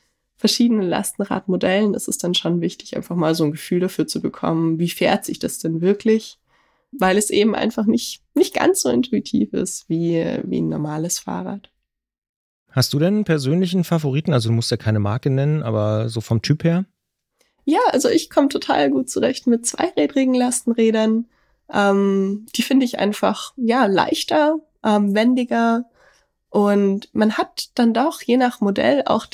verschiedenen Lastenradmodellen ist es dann schon wichtig, einfach mal so ein Gefühl dafür zu bekommen, wie fährt sich das denn wirklich? Weil es eben einfach nicht ganz so intuitiv ist wie ein normales Fahrrad. Hast du denn einen persönlichen Favoriten? Also du musst ja keine Marke nennen, aber so vom Typ her? Ja, also ich komme total gut zurecht mit zweirädrigen Lastenrädern. Die finde ich einfach, leichter, wendiger. Und man hat dann doch je nach Modell auch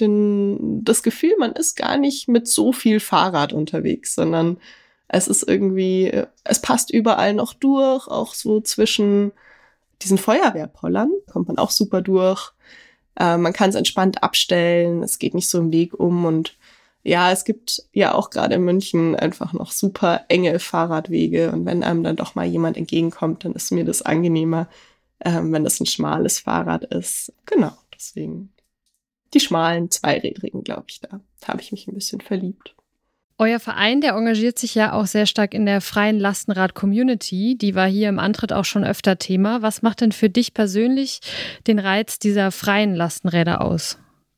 das Gefühl, man ist gar nicht mit so viel Fahrrad unterwegs, sondern es ist irgendwie, es passt überall noch durch, auch so zwischen diesen Feuerwehrpollern kommt man auch super durch. Man kann es entspannt abstellen, es geht nicht so im Weg um und ja, es gibt ja auch gerade in München einfach noch super enge Fahrradwege und wenn einem dann doch mal jemand entgegenkommt, dann ist mir das angenehmer, wenn das ein schmales Fahrrad ist. Genau, deswegen die schmalen zweirädrigen, glaube ich, da habe ich mich ein bisschen verliebt. Euer Verein, der engagiert sich ja auch sehr stark in der freien Lastenrad-Community. Die war hier im Antritt auch schon öfter Thema. Was macht denn für dich persönlich den Reiz dieser freien Lastenräder aus?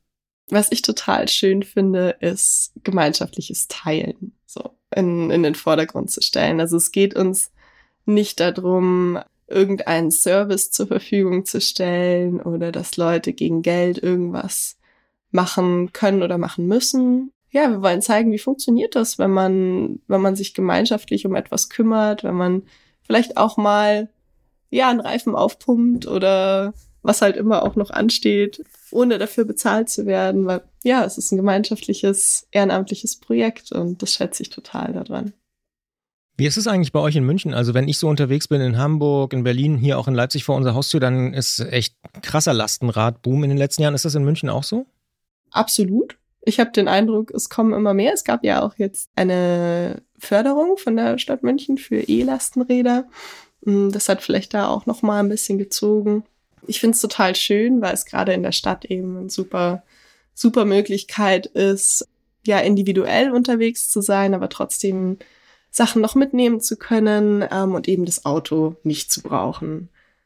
Was ich total schön finde, ist gemeinschaftliches Teilen so in den Vordergrund zu stellen. Also es geht uns nicht darum, irgendeinen Service zur Verfügung zu stellen oder dass Leute gegen Geld irgendwas machen können oder machen müssen. Ja, wir wollen zeigen, wie funktioniert das, wenn man sich gemeinschaftlich um etwas kümmert, wenn man vielleicht auch mal einen Reifen aufpumpt oder was halt immer auch noch ansteht, ohne dafür bezahlt zu werden, weil es ist ein gemeinschaftliches, ehrenamtliches Projekt und das schätze ich total daran. Wie ist es eigentlich bei euch in München? Also wenn ich so unterwegs bin in Hamburg, in Berlin, hier auch in Leipzig vor unserer Haustür, dann ist echt krasser Lastenradboom in den letzten Jahren. Ist das in München auch so? Absolut. Ich habe den Eindruck, es kommen immer mehr. Es gab ja auch jetzt eine Förderung von der Stadt München für E-Lastenräder. Das hat vielleicht da auch noch mal ein bisschen gezogen. Ich finde es total schön, weil es gerade in der Stadt eben eine super, super Möglichkeit ist, individuell unterwegs zu sein, aber trotzdem Sachen noch mitnehmen zu können und eben das Auto nicht zu brauchen.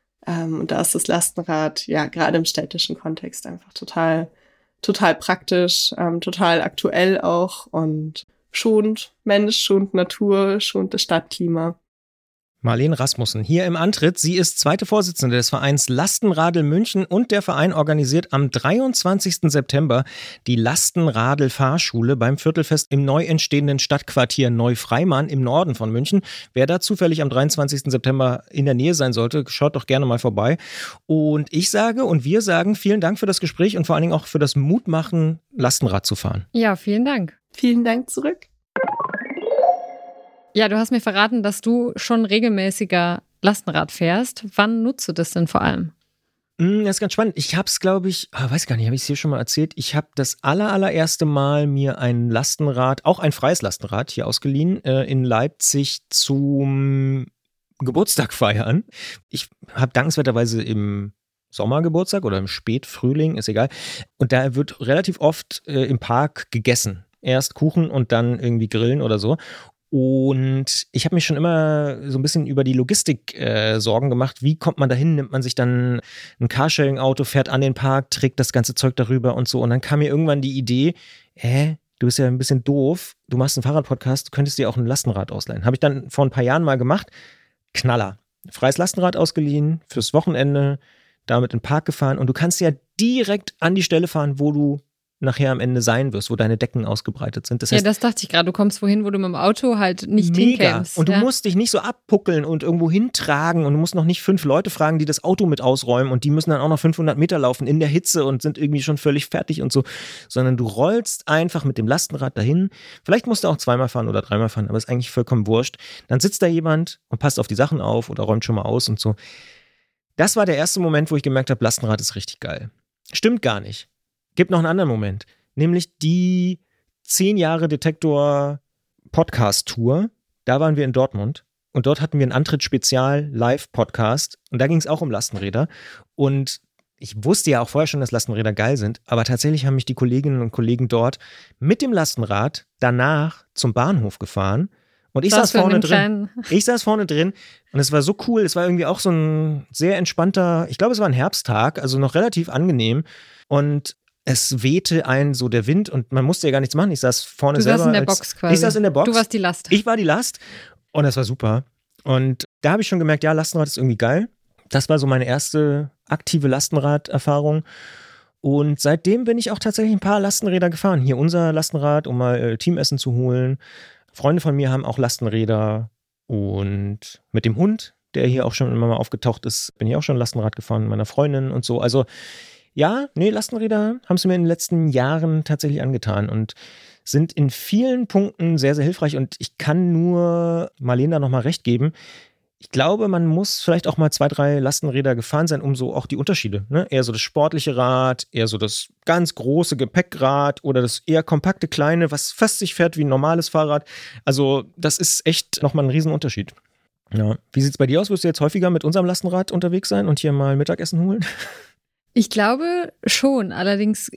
Und da ist das Lastenrad gerade im städtischen Kontext einfach total praktisch, total aktuell auch und schont Mensch, schont Natur, schont das Stadtklima. Marlene Rasmussen hier im Antritt. Sie ist zweite Vorsitzende des Vereins Lastenradl München und der Verein organisiert am 23. September die Lastenradl-Fahrschule beim Viertelfest im neu entstehenden Stadtquartier Neufreimann im Norden von München. Wer da zufällig am 23. September in der Nähe sein sollte, schaut doch gerne mal vorbei. Und ich sage und wir sagen vielen Dank für das Gespräch und vor allen Dingen auch für das Mutmachen, Lastenrad zu fahren. Ja, vielen Dank. Vielen Dank zurück. Ja, du hast mir verraten, dass du schon regelmäßiger Lastenrad fährst. Wann nutzt du das denn vor allem? Das ist ganz spannend. Ich habe es, glaube ich, weiß gar nicht, habe ich es hier schon mal erzählt. Ich habe das allererste Mal mir ein Lastenrad, auch ein freies Lastenrad hier ausgeliehen, in Leipzig zum Geburtstag feiern. Ich habe dankenswerterweise im Sommer Geburtstag oder im Spätfrühling, ist egal. Und da wird relativ oft im Park gegessen. Erst Kuchen und dann irgendwie grillen oder so. Und ich habe mich schon immer so ein bisschen über die Logistik Sorgen gemacht. Wie kommt man dahin? Nimmt man sich dann ein Carsharing-Auto, fährt an den Park, trägt das ganze Zeug darüber und so. Und dann kam mir irgendwann die Idee, du bist ja ein bisschen doof, du machst einen Fahrradpodcast, du könntest dir auch ein Lastenrad ausleihen. Habe ich dann vor ein paar Jahren mal gemacht. Knaller. Freies Lastenrad ausgeliehen, fürs Wochenende, damit in den Park gefahren. Und du kannst ja direkt an die Stelle fahren, wo du nachher am Ende sein wirst, wo deine Decken ausgebreitet sind. Das heißt, das dachte ich gerade. Du kommst wohin, wo du mit dem Auto halt nicht hinkämst. Und du musst dich nicht so abpuckeln und irgendwo hintragen und du musst noch nicht 5 Leute fragen, die das Auto mit ausräumen und die müssen dann auch noch 500 Meter laufen in der Hitze und sind irgendwie schon völlig fertig und so, sondern du rollst einfach mit dem Lastenrad dahin. Vielleicht musst du auch 2-mal fahren oder 3-mal fahren, aber ist eigentlich vollkommen wurscht. Dann sitzt da jemand und passt auf die Sachen auf oder räumt schon mal aus und so. Das war der erste Moment, wo ich gemerkt habe, Lastenrad ist richtig geil. Stimmt gar nicht. Gibt noch einen anderen Moment, nämlich die 10 Jahre Detektor-Podcast-Tour. Da waren wir in Dortmund und dort hatten wir einen Antritt-Spezial-Live-Podcast und da ging es auch um Lastenräder. Und ich wusste ja auch vorher schon, dass Lastenräder geil sind, aber tatsächlich haben mich die Kolleginnen und Kollegen dort mit dem Lastenrad danach zum Bahnhof gefahren. Und ich saß vorne drin. Und es war so cool. Es war irgendwie auch so ein sehr entspannter, ich glaube, es war ein Herbsttag, also noch relativ angenehm. Und Es wehte so der Wind und man musste ja gar nichts machen. Ich saß vorne selber. Du saß in der Box quasi. Ich saß in der Box. Du warst die Last. Ich war die Last und das war super. Und da habe ich schon gemerkt, ja, Lastenrad ist irgendwie geil. Das war so meine erste aktive Lastenrad-Erfahrung. Und seitdem bin ich auch tatsächlich ein paar Lastenräder gefahren. Hier unser Lastenrad, um mal Teamessen zu holen. Freunde von mir haben auch Lastenräder. Und mit dem Hund, der hier auch schon immer mal aufgetaucht ist, bin ich auch schon Lastenrad gefahren mit meiner Freundin und so. Also ja, Lastenräder haben sie mir in den letzten Jahren tatsächlich angetan und sind in vielen Punkten sehr, sehr hilfreich. Und ich kann nur Marlene da nochmal recht geben. Ich glaube, man muss vielleicht auch mal 2, 3 Lastenräder gefahren sein, um so auch die Unterschiede, ne? Eher so das sportliche Rad, eher so das ganz große Gepäckrad oder das eher kompakte kleine, was fast sich fährt wie ein normales Fahrrad. Also das ist echt nochmal ein Riesenunterschied. Ja. Wie sieht es bei dir aus? Wirst du jetzt häufiger mit unserem Lastenrad unterwegs sein und hier mal Mittagessen holen? Ich glaube schon, allerdings,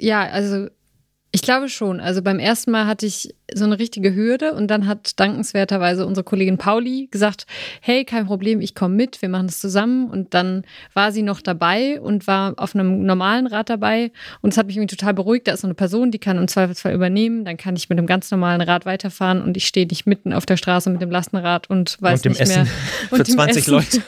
ich glaube schon. Also beim ersten Mal hatte ich so eine richtige Hürde und dann hat dankenswerterweise unsere Kollegin Pauli gesagt, hey, kein Problem, ich komme mit, wir machen das zusammen. Und dann war sie noch dabei und war auf einem normalen Rad dabei und es hat mich irgendwie total beruhigt. Da ist so eine Person, die kann im Zweifelsfall übernehmen, dann kann ich mit dem ganz normalen Rad weiterfahren und ich stehe nicht mitten auf der Straße mit dem Lastenrad und weiß nicht mehr. Für 20 Leute.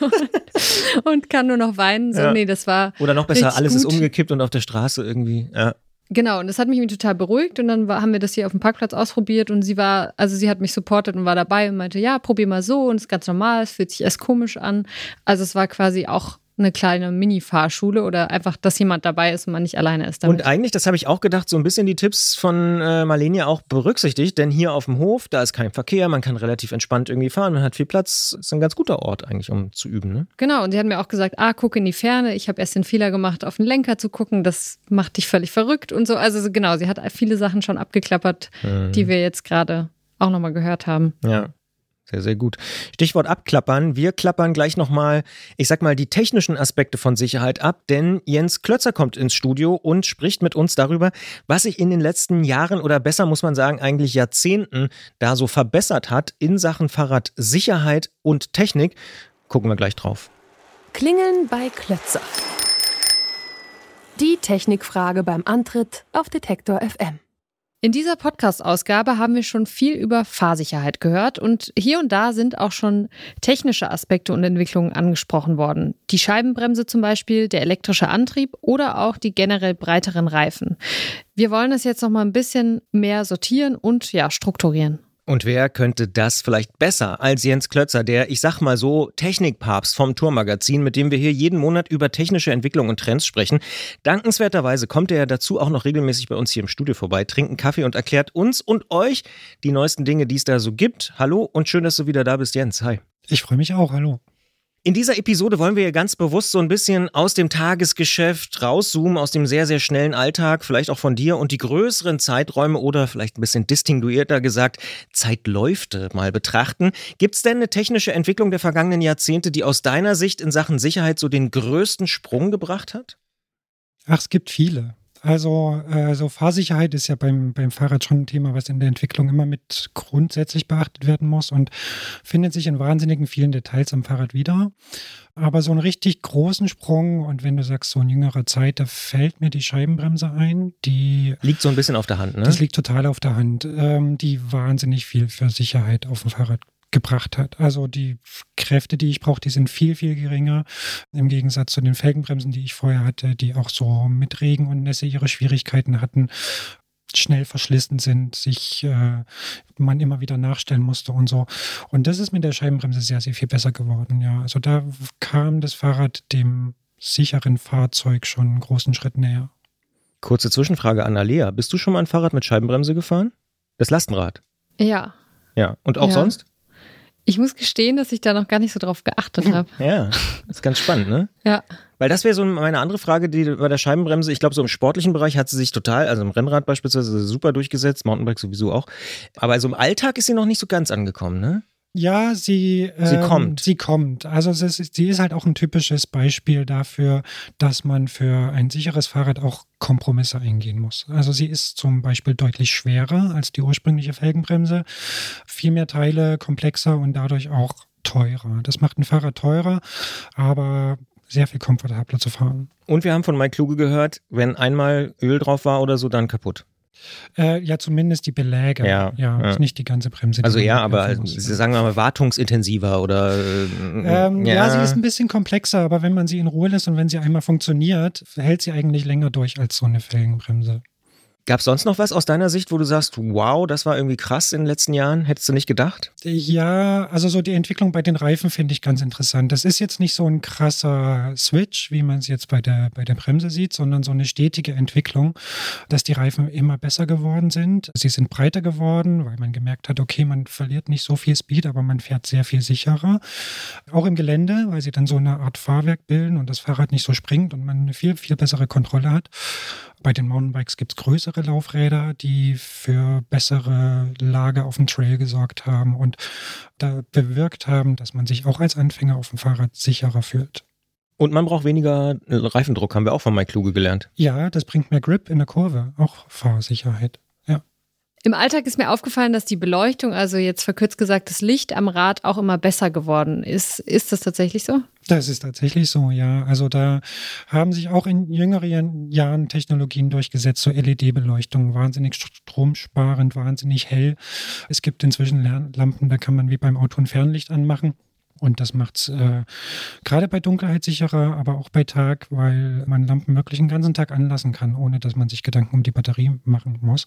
Und kann nur noch weinen. So, nee, das war oder noch besser, alles gut. Ist umgekippt und auf der Straße irgendwie, ja. Genau, und das hat mich total beruhigt und dann haben wir das hier auf dem Parkplatz ausprobiert und sie hat mich supportet und war dabei und meinte, ja, probier mal so und es ist ganz normal, es fühlt sich erst komisch an. Also es war quasi auch eine kleine Mini-Fahrschule oder einfach, dass jemand dabei ist und man nicht alleine ist damit. Und eigentlich, das habe ich auch gedacht, so ein bisschen die Tipps von Marlene auch berücksichtigt, denn hier auf dem Hof, da ist kein Verkehr, man kann relativ entspannt irgendwie fahren, man hat viel Platz, ist ein ganz guter Ort eigentlich, um zu üben, ne? Genau, und sie hat mir auch gesagt, guck in die Ferne, ich habe erst den Fehler gemacht, auf den Lenker zu gucken, das macht dich völlig verrückt und so, also genau, sie hat viele Sachen schon abgeklappert, die wir jetzt gerade auch nochmal gehört haben. Ja. Sehr, sehr gut. Stichwort abklappern. Wir klappern gleich nochmal, ich sag mal, die technischen Aspekte von Sicherheit ab, denn Jens Klötzer kommt ins Studio und spricht mit uns darüber, was sich in den letzten Jahren oder besser muss man sagen, eigentlich Jahrzehnten da so verbessert hat in Sachen Fahrradsicherheit und Technik. Gucken wir gleich drauf. Klingeln bei Klötzer. Die Technikfrage beim Antritt auf Detektor FM. In dieser Podcast-Ausgabe haben wir schon viel über Fahrsicherheit gehört und hier und da sind auch schon technische Aspekte und Entwicklungen angesprochen worden. Die Scheibenbremse zum Beispiel, der elektrische Antrieb oder auch die generell breiteren Reifen. Wir wollen das jetzt noch mal ein bisschen mehr sortieren und strukturieren. Und wer könnte das vielleicht besser als Jens Klötzer, der, ich sag mal so, Technikpapst vom Tourmagazin, mit dem wir hier jeden Monat über technische Entwicklungen und Trends sprechen. Dankenswerterweise kommt er ja dazu auch noch regelmäßig bei uns hier im Studio vorbei, trinkt einen Kaffee und erklärt uns und euch die neuesten Dinge, die es da so gibt. Hallo und schön, dass du wieder da bist, Jens. Hi. Ich freue mich auch, hallo. In dieser Episode wollen wir ja ganz bewusst so ein bisschen aus dem Tagesgeschäft rauszoomen, aus dem sehr, sehr schnellen Alltag, vielleicht auch von dir und die größeren Zeiträume oder vielleicht ein bisschen distinguierter gesagt, Zeitläufte mal betrachten. Gibt es denn eine technische Entwicklung der vergangenen Jahrzehnte, die aus deiner Sicht in Sachen Sicherheit so den größten Sprung gebracht hat? Ach, es gibt viele. Also Fahrsicherheit ist ja beim Fahrrad schon ein Thema, was in der Entwicklung immer mit grundsätzlich beachtet werden muss und findet sich in wahnsinnigen vielen Details am Fahrrad wieder. Aber so einen richtig großen Sprung und wenn du sagst, so in jüngerer Zeit, da fällt mir die Scheibenbremse ein, die... Liegt so ein bisschen auf der Hand, ne? Das liegt total auf der Hand, die wahnsinnig viel für Sicherheit auf dem Fahrrad gebracht hat. Also die Kräfte, die ich brauche, die sind viel, viel geringer im Gegensatz zu den Felgenbremsen, die ich vorher hatte, die auch so mit Regen und Nässe ihre Schwierigkeiten hatten, schnell verschlissen sind, sich man immer wieder nachstellen musste und so. Und das ist mit der Scheibenbremse sehr, sehr viel besser geworden. Ja, also da kam das Fahrrad dem sicheren Fahrzeug schon einen großen Schritt näher. Kurze Zwischenfrage an Alea. Bist du schon mal ein Fahrrad mit Scheibenbremse gefahren? Das Lastenrad? Ja. Ja, und auch sonst? Ich muss gestehen, dass ich da noch gar nicht so drauf geachtet habe. Ja, das ist ganz spannend, ne? Ja. Weil das wäre so meine andere Frage, die bei der Scheibenbremse, ich glaube, so im sportlichen Bereich hat sie sich total, also im Rennrad beispielsweise super durchgesetzt, Mountainbike sowieso auch. Aber also im Alltag ist sie noch nicht so ganz angekommen, ne? Ja, sie kommt. Sie kommt. Also sie ist halt auch ein typisches Beispiel dafür, dass man für ein sicheres Fahrrad auch Kompromisse eingehen muss. Also sie ist zum Beispiel deutlich schwerer als die ursprüngliche Felgenbremse, viel mehr Teile, komplexer und dadurch auch teurer. Das macht ein Fahrrad teurer, aber sehr viel komfortabler zu fahren. Und wir haben von Mike Kluge gehört, wenn einmal Öl drauf war oder so, dann kaputt. Ja, zumindest die Beläge. Ja. Nicht die ganze Bremse. Also ja, aber sagen wir mal wartungsintensiver oder ja, sie ist ein bisschen komplexer, aber wenn man sie in Ruhe lässt und wenn sie einmal funktioniert, hält sie eigentlich länger durch als so eine Felgenbremse. Gab es sonst noch was aus deiner Sicht, wo du sagst, wow, das war irgendwie krass in den letzten Jahren? Hättest du nicht gedacht? Ja, also so die Entwicklung bei den Reifen finde ich ganz interessant. Das ist jetzt nicht so ein krasser Switch, wie man es jetzt bei der Bremse sieht, sondern so eine stetige Entwicklung, dass die Reifen immer besser geworden sind. Sie sind breiter geworden, weil man gemerkt hat, okay, man verliert nicht so viel Speed, aber man fährt sehr viel sicherer. Auch im Gelände, weil sie dann so eine Art Fahrwerk bilden und das Fahrrad nicht so springt und man eine viel, viel bessere Kontrolle hat. Bei den Mountainbikes gibt es größere Laufräder, die für bessere Lage auf dem Trail gesorgt haben und da bewirkt haben, dass man sich auch als Anfänger auf dem Fahrrad sicherer fühlt. Und man braucht weniger Reifendruck, haben wir auch von Mike Kluge gelernt. Ja, das bringt mehr Grip in der Kurve, auch Fahrsicherheit. Ja. Im Alltag ist mir aufgefallen, dass die Beleuchtung, also jetzt verkürzt gesagt das Licht am Rad, auch immer besser geworden ist. Ist das tatsächlich so? Das ist tatsächlich so, ja. Also da haben sich auch in jüngeren Jahren Technologien durchgesetzt, so LED-Beleuchtung, wahnsinnig stromsparend, wahnsinnig hell. Es gibt inzwischen Lampen, da kann man wie beim Auto ein Fernlicht anmachen. Und das macht es gerade bei Dunkelheit sicherer, aber auch bei Tag, weil man Lampen wirklich den ganzen Tag anlassen kann, ohne dass man sich Gedanken um die Batterie machen muss.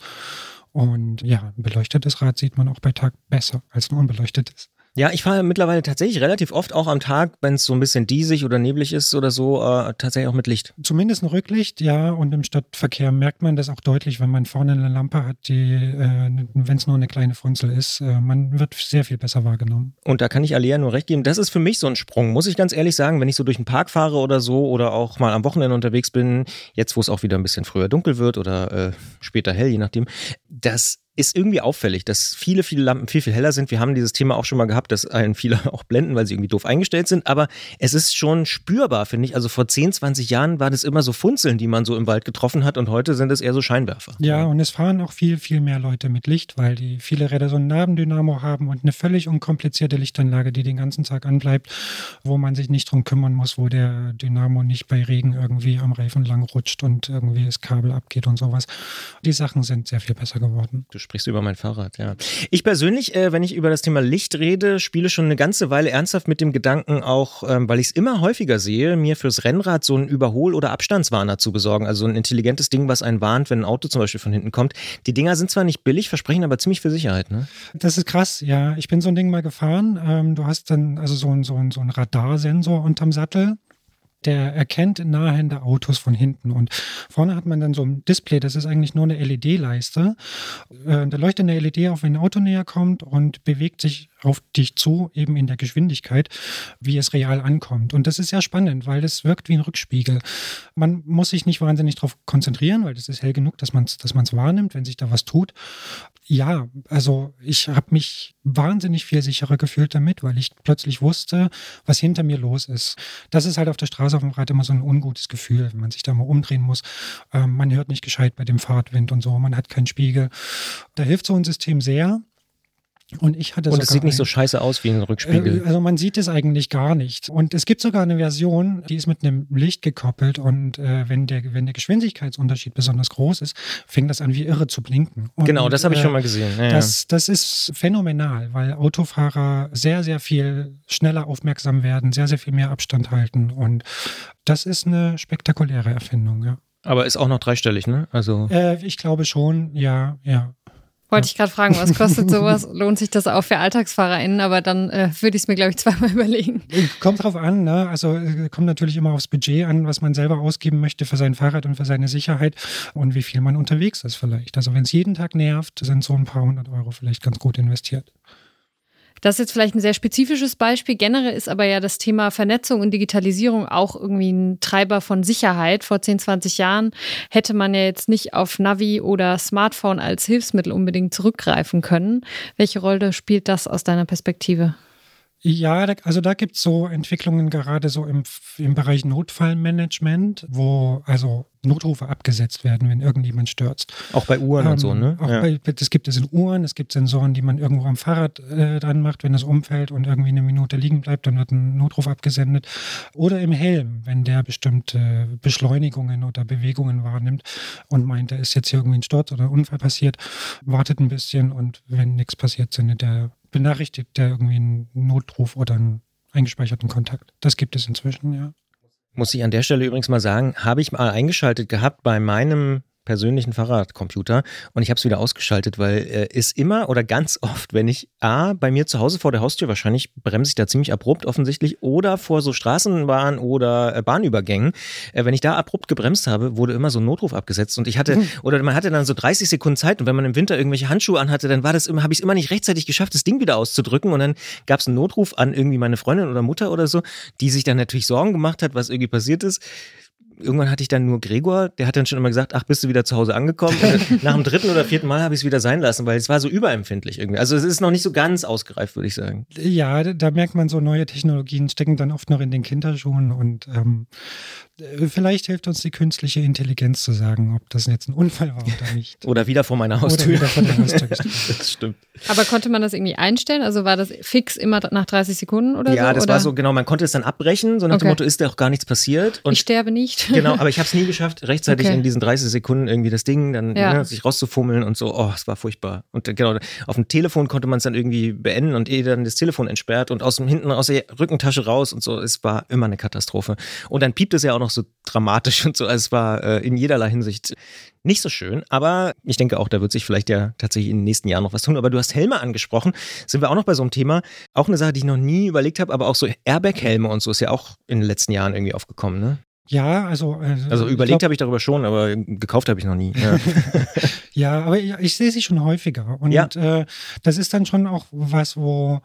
Und ja, ein beleuchtetes Rad sieht man auch bei Tag besser als ein unbeleuchtetes. Ja, ich fahre mittlerweile tatsächlich relativ oft auch am Tag, wenn es so ein bisschen diesig oder neblig ist oder so, tatsächlich auch mit Licht. Zumindest ein Rücklicht, ja. Und im Stadtverkehr merkt man das auch deutlich, wenn man vorne eine Lampe hat, die, wenn es nur eine kleine Funzel ist, man wird sehr viel besser wahrgenommen. Und da kann ich Alea nur recht geben, das ist für mich so ein Sprung, muss ich ganz ehrlich sagen, wenn ich so durch den Park fahre oder so oder auch mal am Wochenende unterwegs bin, jetzt wo es auch wieder ein bisschen früher dunkel wird oder später hell, je nachdem, das ist irgendwie auffällig, dass viele Lampen viel, viel heller sind. Wir haben dieses Thema auch schon mal gehabt, dass einen viele auch blenden, weil sie irgendwie doof eingestellt sind. Aber es ist schon spürbar, finde ich. Also vor 10, 20 Jahren war das immer so Funzeln, die man so im Wald getroffen hat. Und heute sind es eher so Scheinwerfer. Ja, und es fahren auch viel, viel mehr Leute mit Licht, weil die viele Räder so ein Nabendynamo haben und eine völlig unkomplizierte Lichtanlage, die den ganzen Tag anbleibt, wo man sich nicht drum kümmern muss, wo der Dynamo nicht bei Regen irgendwie am Reifen lang rutscht und irgendwie das Kabel abgeht und sowas. Die Sachen sind sehr viel besser geworden. Du sprichst über mein Fahrrad, ja. Ich persönlich, wenn ich über das Thema Licht rede, spiele schon eine ganze Weile ernsthaft mit dem Gedanken auch, weil ich es immer häufiger sehe, mir fürs Rennrad so einen Überhol- oder Abstandswarner zu besorgen. Also ein intelligentes Ding, was einen warnt, wenn ein Auto zum Beispiel von hinten kommt. Die Dinger sind zwar nicht billig, versprechen aber ziemlich viel Sicherheit, ne? Das ist krass, ja. Ich bin so ein Ding mal gefahren. Du hast dann also so ein Radarsensor unterm Sattel. Der erkennt nahende Autos von hinten und vorne hat man dann so ein Display, das ist eigentlich nur eine LED-Leiste. Da leuchtet eine LED auf, wenn ein Auto näher kommt und bewegt sich auf dich zu, eben in der Geschwindigkeit, wie es real ankommt. Und das ist sehr spannend, weil das wirkt wie ein Rückspiegel. Man muss sich nicht wahnsinnig darauf konzentrieren, weil das ist hell genug, dass man es wahrnimmt, wenn sich da was tut. Ja, also ich habe mich wahnsinnig viel sicherer gefühlt damit, weil ich plötzlich wusste, was hinter mir los ist. Das ist halt auf der Straße auf dem Rad immer so ein ungutes Gefühl, wenn man sich da mal umdrehen muss. Man hört nicht gescheit bei dem Fahrtwind und so, man hat keinen Spiegel. Da hilft so ein System sehr. Und es sieht nicht so scheiße aus wie ein Rückspiegel. Also man sieht es eigentlich gar nicht. Und es gibt sogar eine Version, die ist mit einem Licht gekoppelt und wenn der Geschwindigkeitsunterschied besonders groß ist, fängt das an wie irre zu blinken. Und, genau, das habe ich schon mal gesehen. Ja, das ist phänomenal, weil Autofahrer sehr, sehr viel schneller aufmerksam werden, sehr, sehr viel mehr Abstand halten und das ist eine spektakuläre Erfindung, ja. Aber ist auch noch dreistellig, ne? Also ich glaube schon, ja. Wollte ich gerade fragen, was kostet sowas? Lohnt sich das auch für AlltagsfahrerInnen? Aber dann würde ich es mir, glaube ich, zweimal überlegen. Kommt drauf an, ne? Also kommt natürlich immer aufs Budget an, was man selber ausgeben möchte für sein Fahrrad und für seine Sicherheit und wie viel man unterwegs ist vielleicht. Also wenn es jeden Tag nervt, sind so ein paar 100 Euro vielleicht ganz gut investiert. Das ist jetzt vielleicht ein sehr spezifisches Beispiel. Generell ist aber ja das Thema Vernetzung und Digitalisierung auch irgendwie ein Treiber von Sicherheit. Vor 10, 20 Jahren hätte man ja jetzt nicht auf Navi oder Smartphone als Hilfsmittel unbedingt zurückgreifen können. Welche Rolle spielt das aus deiner Perspektive? Ja, also da gibt es so Entwicklungen gerade so im Bereich Notfallmanagement, wo also Notrufe abgesetzt werden, wenn irgendjemand stürzt. Auch bei Uhren und so, ne? Das gibt es in Uhren, es gibt Sensoren, die man irgendwo am Fahrrad dran macht, wenn es umfällt und irgendwie eine Minute liegen bleibt, dann wird ein Notruf abgesendet. Oder im Helm, wenn der bestimmte Beschleunigungen oder Bewegungen wahrnimmt und meint, da ist jetzt hier irgendwie ein Sturz oder ein Unfall passiert, wartet ein bisschen und wenn nichts passiert, benachrichtigt der irgendwie einen Notruf oder einen eingespeicherten Kontakt. Das gibt es inzwischen, ja. Muss ich an der Stelle übrigens mal sagen, habe ich mal eingeschaltet gehabt bei meinem persönlichen Fahrradcomputer und ich habe es wieder ausgeschaltet, weil ist immer oder ganz oft, wenn ich bei mir zu Hause vor der Haustür, wahrscheinlich bremse ich da ziemlich abrupt offensichtlich, oder vor so Straßenbahn- oder Bahnübergängen, wenn ich da abrupt gebremst habe, wurde immer so ein Notruf abgesetzt und man hatte dann so 30 Sekunden Zeit und wenn man im Winter irgendwelche Handschuhe anhatte, dann habe ich es immer nicht rechtzeitig geschafft, das Ding wieder auszudrücken und dann gab es einen Notruf an irgendwie meine Freundin oder Mutter oder so, die sich dann natürlich Sorgen gemacht hat, was irgendwie passiert ist. Irgendwann hatte ich dann nur Gregor, der hat dann schon immer gesagt, ach, bist du wieder zu Hause angekommen? Und nach dem 3. oder 4. Mal habe ich es wieder sein lassen, weil es war so überempfindlich irgendwie. Also es ist noch nicht so ganz ausgereift, würde ich sagen. Ja, da merkt man, so neue Technologien stecken dann oft noch in den Kinderschuhen und vielleicht hilft uns die künstliche Intelligenz zu sagen, ob das jetzt ein Unfall war oder nicht. Oder wieder vor meiner Haustür. Oder wieder vor der Haustür. Das stimmt. Aber konnte man das irgendwie einstellen? Also war das fix immer nach 30 Sekunden oder so? Ja, das war so, genau, man konnte es dann abbrechen, so nach dem Motto, ist da auch gar nichts passiert. Und ich sterbe nicht. Genau, aber ich habe es nie geschafft, rechtzeitig in diesen 30 Sekunden irgendwie das Ding dann sich rauszufummeln und so, es war furchtbar. Und genau, auf dem Telefon konnte man es dann irgendwie beenden und dann das Telefon entsperrt und hinten aus der Rückentasche raus und so, es war immer eine Katastrophe. Und dann piept es ja auch noch so dramatisch und so, also es war in jederlei Hinsicht nicht so schön, aber ich denke auch, da wird sich vielleicht ja tatsächlich in den nächsten Jahren noch was tun. Aber du hast Helme angesprochen, sind wir auch noch bei so einem Thema, auch eine Sache, die ich noch nie überlegt habe, aber auch so Airbag-Helme und so ist ja auch in den letzten Jahren irgendwie aufgekommen, ne? Ja, also überlegt habe ich darüber schon, aber gekauft habe ich noch nie. Ja, ja, aber ich sehe sie schon häufiger und das ist dann schon auch was, wo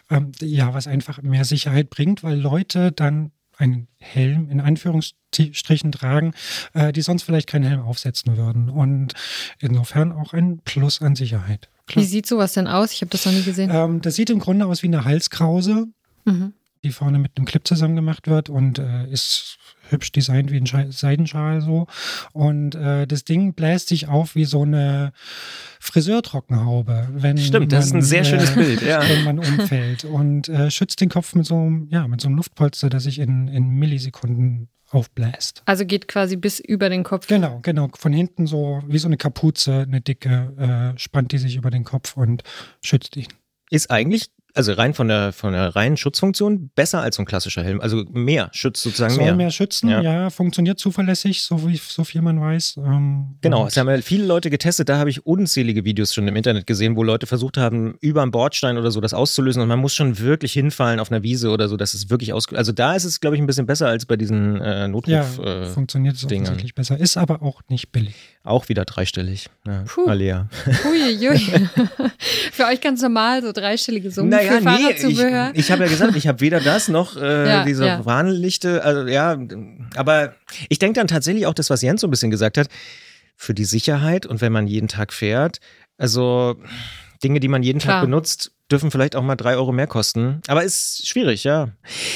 was einfach mehr Sicherheit bringt, weil Leute dann einen Helm in Anführungsstrichen tragen, die sonst vielleicht keinen Helm aufsetzen würden und insofern auch ein Plus an Sicherheit. Klar. Wie sieht sowas denn aus? Ich habe das noch nie gesehen. Das sieht im Grunde aus wie eine Halskrause, die vorne mit einem Clip zusammen gemacht wird und ist hübsch designt wie ein Seidenschal so. Und das Ding bläst sich auf wie so eine Friseurtrockenhaube, Stimmt, das ist ein sehr schönes Bild, wenn man umfällt. Und schützt den Kopf mit so einem Luftpolster, das sich in Millisekunden aufbläst. Also geht quasi bis über den Kopf. Genau. Von hinten so wie so eine Kapuze, eine dicke, spannt die sich über den Kopf und schützt ihn. Ist eigentlich, also rein von der reinen Schutzfunktion, besser als so ein klassischer Helm. Also schützt sozusagen mehr. Soll mehr schützen, ja, funktioniert zuverlässig, so viel man weiß. Genau, es haben ja viele Leute getestet, da habe ich unzählige Videos schon im Internet gesehen, wo Leute versucht haben, über einen Bordstein oder so das auszulösen und man muss schon wirklich hinfallen auf einer Wiese oder so, dass es wirklich also da ist es, glaube ich, ein bisschen besser als bei diesen Notruf funktioniert es offensichtlich besser, ist aber auch nicht billig. Auch wieder dreistellig. Ja, Alea. Uiuiui. Für euch ganz normal, so dreistellige Summen für Fahrradzubehör. Ich habe ja gesagt, ich habe weder das noch diese Warnlichte, aber ich denke dann tatsächlich auch das, was Jens so ein bisschen gesagt hat, für die Sicherheit und wenn man jeden Tag fährt, also Dinge, die man jeden Tag benutzt, dürfen vielleicht auch mal 3 Euro mehr kosten, aber ist schwierig, ja.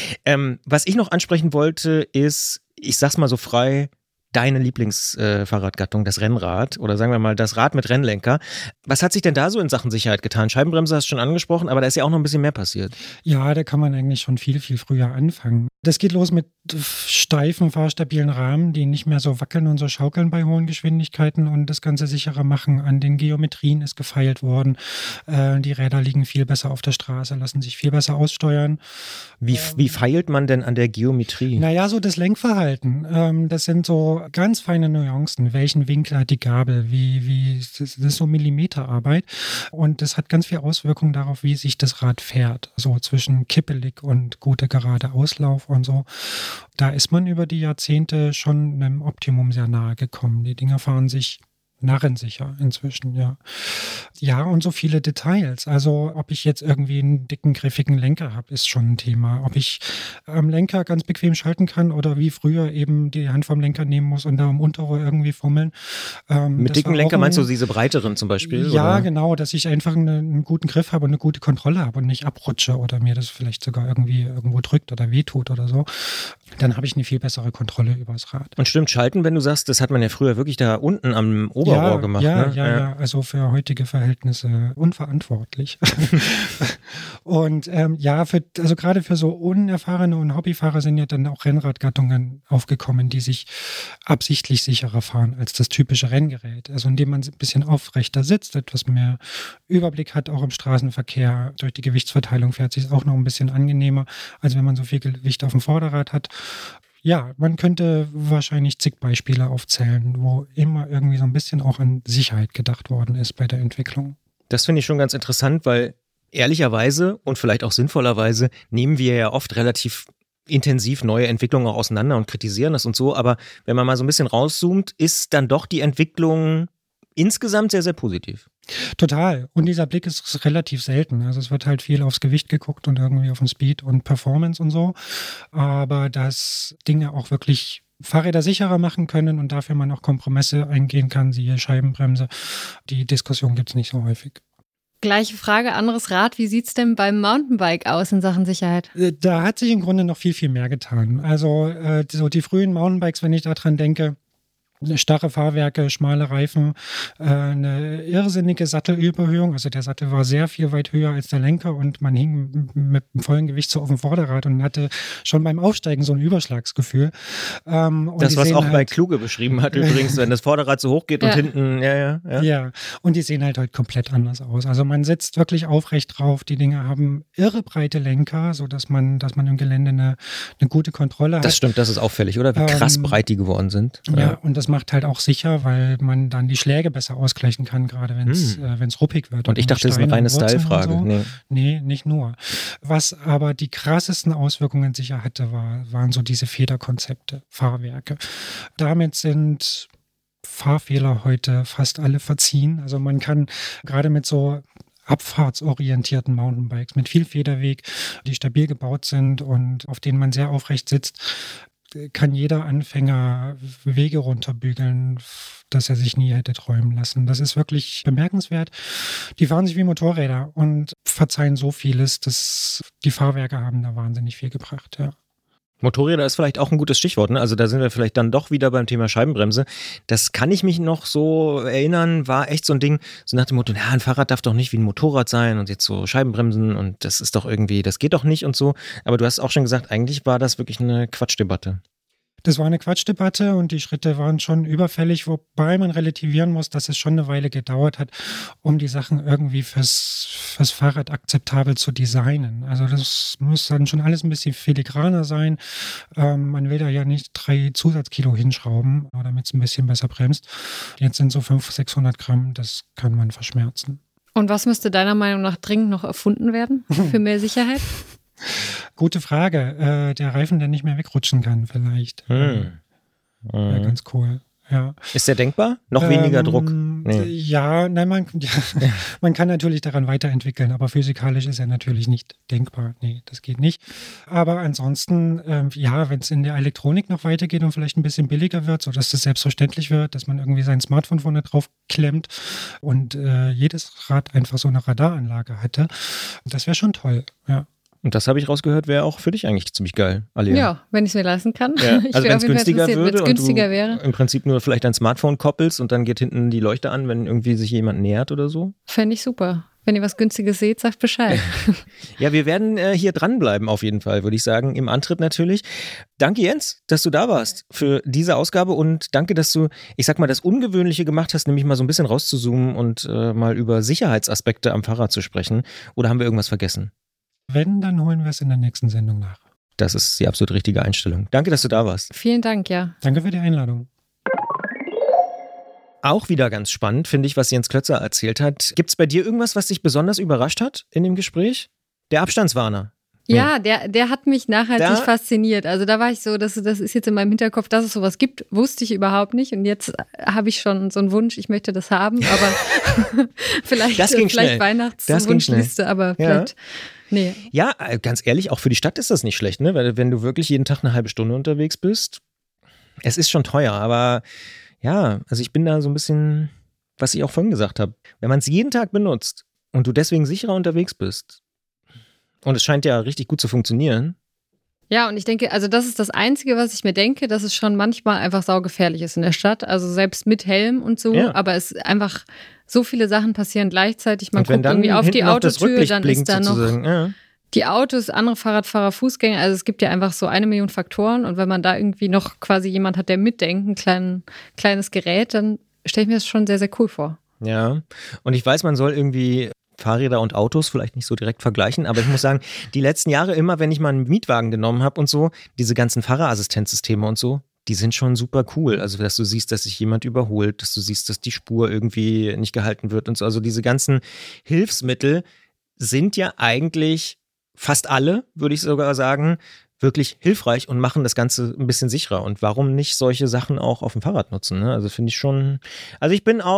Was ich noch ansprechen wollte, ist, ich sag's mal so frei, deine Lieblingsfahrradgattung, das Rennrad oder sagen wir mal das Rad mit Rennlenker. Was hat sich denn da so in Sachen Sicherheit getan? Scheibenbremse hast du schon angesprochen, aber da ist ja auch noch ein bisschen mehr passiert. Ja, da kann man eigentlich schon viel, viel früher anfangen. Das geht los mit steifen, fahrstabilen Rahmen, die nicht mehr so wackeln und so schaukeln bei hohen Geschwindigkeiten und das Ganze sicherer machen. An den Geometrien ist gefeilt worden. Die Räder liegen viel besser auf der Straße, lassen sich viel besser aussteuern. Wie feilt man denn an der Geometrie? Naja, so das Lenkverhalten. Das sind so ganz feine Nuancen. Welchen Winkel hat die Gabel? Das ist so Millimeterarbeit. Und das hat ganz viel Auswirkungen darauf, wie sich das Rad fährt. So zwischen kippelig und guter gerade Auslauf und so. Da ist man über die Jahrzehnte schon einem Optimum sehr nahe gekommen. Die Dinger fahren sich narrensicher inzwischen, ja. Ja, und so viele Details. Also ob ich jetzt irgendwie einen dicken, griffigen Lenker habe, ist schon ein Thema. Ob ich am Lenker ganz bequem schalten kann oder wie früher eben die Hand vom Lenker nehmen muss und da am Unterrohr irgendwie fummeln. Mit dicken Lenker meinst du diese breiteren zum Beispiel? Ja, oder? Genau, dass ich einfach einen guten Griff habe und eine gute Kontrolle habe und nicht abrutsche oder mir das vielleicht sogar irgendwie irgendwo drückt oder wehtut oder so. Dann habe ich eine viel bessere Kontrolle übers Rad. Und stimmt, schalten, wenn du sagst, das hat man ja früher wirklich da unten am Oberrohr gemacht. Ne? Ja, also für heutige Verhältnisse unverantwortlich. Und also gerade für so unerfahrene und Hobbyfahrer sind ja dann auch Rennradgattungen aufgekommen, die sich absichtlich sicherer fahren als das typische Renngerät. Also indem man ein bisschen aufrechter sitzt, etwas mehr Überblick hat, auch im Straßenverkehr. Durch die Gewichtsverteilung fährt sich auch noch ein bisschen angenehmer, als wenn man so viel Gewicht auf dem Vorderrad hat. Ja, man könnte wahrscheinlich zig Beispiele aufzählen, wo immer irgendwie so ein bisschen auch an Sicherheit gedacht worden ist bei der Entwicklung. Das finde ich schon ganz interessant, weil ehrlicherweise und vielleicht auch sinnvollerweise nehmen wir ja oft relativ intensiv neue Entwicklungen auch auseinander und kritisieren das und so. Aber wenn man mal so ein bisschen rauszoomt, ist dann doch die Entwicklung insgesamt sehr, sehr positiv. Total. Und dieser Blick ist relativ selten. Also es wird halt viel aufs Gewicht geguckt und irgendwie auf den Speed und Performance und so. Aber dass Dinge auch wirklich Fahrräder sicherer machen können und dafür man auch Kompromisse eingehen kann, siehe Scheibenbremse, die Diskussion gibt es nicht so häufig. Gleiche Frage, anderes Rad. Wie sieht es denn beim Mountainbike aus in Sachen Sicherheit? Da hat sich im Grunde noch viel, viel mehr getan. Also so die frühen Mountainbikes, wenn ich daran denke, starre Fahrwerke, schmale Reifen, eine irrsinnige Sattelüberhöhung. Also der Sattel war sehr viel weit höher als der Lenker und man hing mit dem vollen Gewicht so auf dem Vorderrad und hatte schon beim Aufsteigen so ein Überschlagsgefühl. Das, was auch bei Kluge beschrieben hat übrigens, wenn das Vorderrad so hoch geht und hinten, Ja, und die sehen halt heute komplett anders aus. Also man sitzt wirklich aufrecht drauf. Die Dinge haben irre breite Lenker, sodass man im Gelände eine gute Kontrolle hat. Das stimmt, das ist auffällig, oder? Wie krass breit die geworden sind. Ja, und das macht halt auch sicher, weil man dann die Schläge besser ausgleichen kann, gerade wenn es ruppig wird. Und ich dachte, das ist eine reine Style-Frage. So. Nee, nicht nur. Was aber die krassesten Auswirkungen sicher hatte, waren so diese Federkonzepte, Fahrwerke. Damit sind Fahrfehler heute fast alle verziehen. Also man kann gerade mit so abfahrtsorientierten Mountainbikes mit viel Federweg, die stabil gebaut sind und auf denen man sehr aufrecht sitzt, kann jeder Anfänger Wege runterbügeln, dass er sich nie hätte träumen lassen. Das ist wirklich bemerkenswert. Die fahren sich wie Motorräder und verzeihen so vieles, dass die Fahrwerke haben da wahnsinnig viel gebracht, ja. Motorräder ist vielleicht auch ein gutes Stichwort, ne? Also da sind wir vielleicht dann doch wieder beim Thema Scheibenbremse. Das kann ich mich noch so erinnern, war echt so ein Ding, so nach dem Motto, ein Fahrrad darf doch nicht wie ein Motorrad sein und jetzt so Scheibenbremsen und das ist doch irgendwie, das geht doch nicht und so. Aber du hast auch schon gesagt, eigentlich war das wirklich eine Quatschdebatte. Das war eine Quatschdebatte und die Schritte waren schon überfällig, wobei man relativieren muss, dass es schon eine Weile gedauert hat, um die Sachen irgendwie fürs Fahrrad akzeptabel zu designen. Also das muss dann schon alles ein bisschen filigraner sein. Man will da ja nicht 3 Zusatzkilo hinschrauben, damit es ein bisschen besser bremst. Jetzt sind so 500-600 Gramm, das kann man verschmerzen. Und was müsste deiner Meinung nach dringend noch erfunden werden für mehr Sicherheit? Gute Frage. Der Reifen, der nicht mehr wegrutschen kann, vielleicht. Wäre ganz cool. Ja. Ist der denkbar? Noch weniger Druck? Nee. Ja, nein, man kann natürlich daran weiterentwickeln, aber physikalisch ist er natürlich nicht denkbar. Nee, das geht nicht. Aber ansonsten, wenn es in der Elektronik noch weitergeht und vielleicht ein bisschen billiger wird, sodass das selbstverständlich wird, dass man irgendwie sein Smartphone vorne drauf klemmt und jedes Rad einfach so eine Radaranlage hatte, das wäre schon toll, ja. Und das habe ich rausgehört, wäre auch für dich eigentlich ziemlich geil, Alia. Ja, wenn ich es mir leisten kann. Ja, also wenn es günstiger würde und du wäre. im Prinzip nur vielleicht dein Smartphone koppelst und dann geht hinten die Leuchte an, wenn irgendwie sich jemand nähert oder so. Fände ich super. Wenn ihr was Günstiges seht, sagt Bescheid. Ja, wir werden hier dranbleiben auf jeden Fall, würde ich sagen, im Antritt natürlich. Danke Jens, dass du da warst für diese Ausgabe und danke, dass du, ich sag mal, das Ungewöhnliche gemacht hast, nämlich mal so ein bisschen rauszuzoomen und mal über Sicherheitsaspekte am Fahrrad zu sprechen. Oder haben wir irgendwas vergessen? Wenn, dann holen wir es in der nächsten Sendung nach. Das ist die absolut richtige Einstellung. Danke, dass du da warst. Vielen Dank, ja. Danke für die Einladung. Auch wieder ganz spannend, finde ich, was Jens Klötzer erzählt hat. Gibt es bei dir irgendwas, was dich besonders überrascht hat in dem Gespräch? Der Abstandswarner. Ja, der hat mich nachhaltig fasziniert. Also da war ich so, das ist jetzt in meinem Hinterkopf, dass es sowas gibt, wusste ich überhaupt nicht. Und jetzt habe ich schon so einen Wunsch, ich möchte das haben, aber vielleicht Weihnachtswunschliste, aber vielleicht, nee. Ja, ganz ehrlich, auch für die Stadt ist das nicht schlecht, ne? Weil wenn du wirklich jeden Tag eine halbe Stunde unterwegs bist, es ist schon teuer, aber ja, also ich bin da so ein bisschen, was ich auch vorhin gesagt habe, wenn man es jeden Tag benutzt und du deswegen sicherer unterwegs bist, und es scheint ja richtig gut zu funktionieren. Ja, und ich denke, also das ist das Einzige, was ich mir denke, dass es schon manchmal einfach saugefährlich ist in der Stadt. Also selbst mit Helm und so, aber es einfach so viele Sachen passieren gleichzeitig. Man guckt irgendwie auf die Autotür, dann ist da noch die Autos, andere Fahrradfahrer, Fußgänger. Also es gibt ja einfach so 1 Million Faktoren. Und wenn man da irgendwie noch quasi jemand hat, der mitdenkt, ein kleines Gerät, dann stelle ich mir das schon sehr, sehr cool vor. Ja, und ich weiß, man soll irgendwie Fahrräder und Autos vielleicht nicht so direkt vergleichen, aber ich muss sagen, die letzten Jahre immer, wenn ich mal einen Mietwagen genommen habe und so, diese ganzen Fahrerassistenzsysteme und so, die sind schon super cool. Also, dass du siehst, dass sich jemand überholt, dass du siehst, dass die Spur irgendwie nicht gehalten wird und so. Also diese ganzen Hilfsmittel sind ja eigentlich fast alle, würde ich sogar sagen, wirklich hilfreich und machen das Ganze ein bisschen sicherer. Und warum nicht solche Sachen auch auf dem Fahrrad nutzen? Ne? Also finde ich schon, also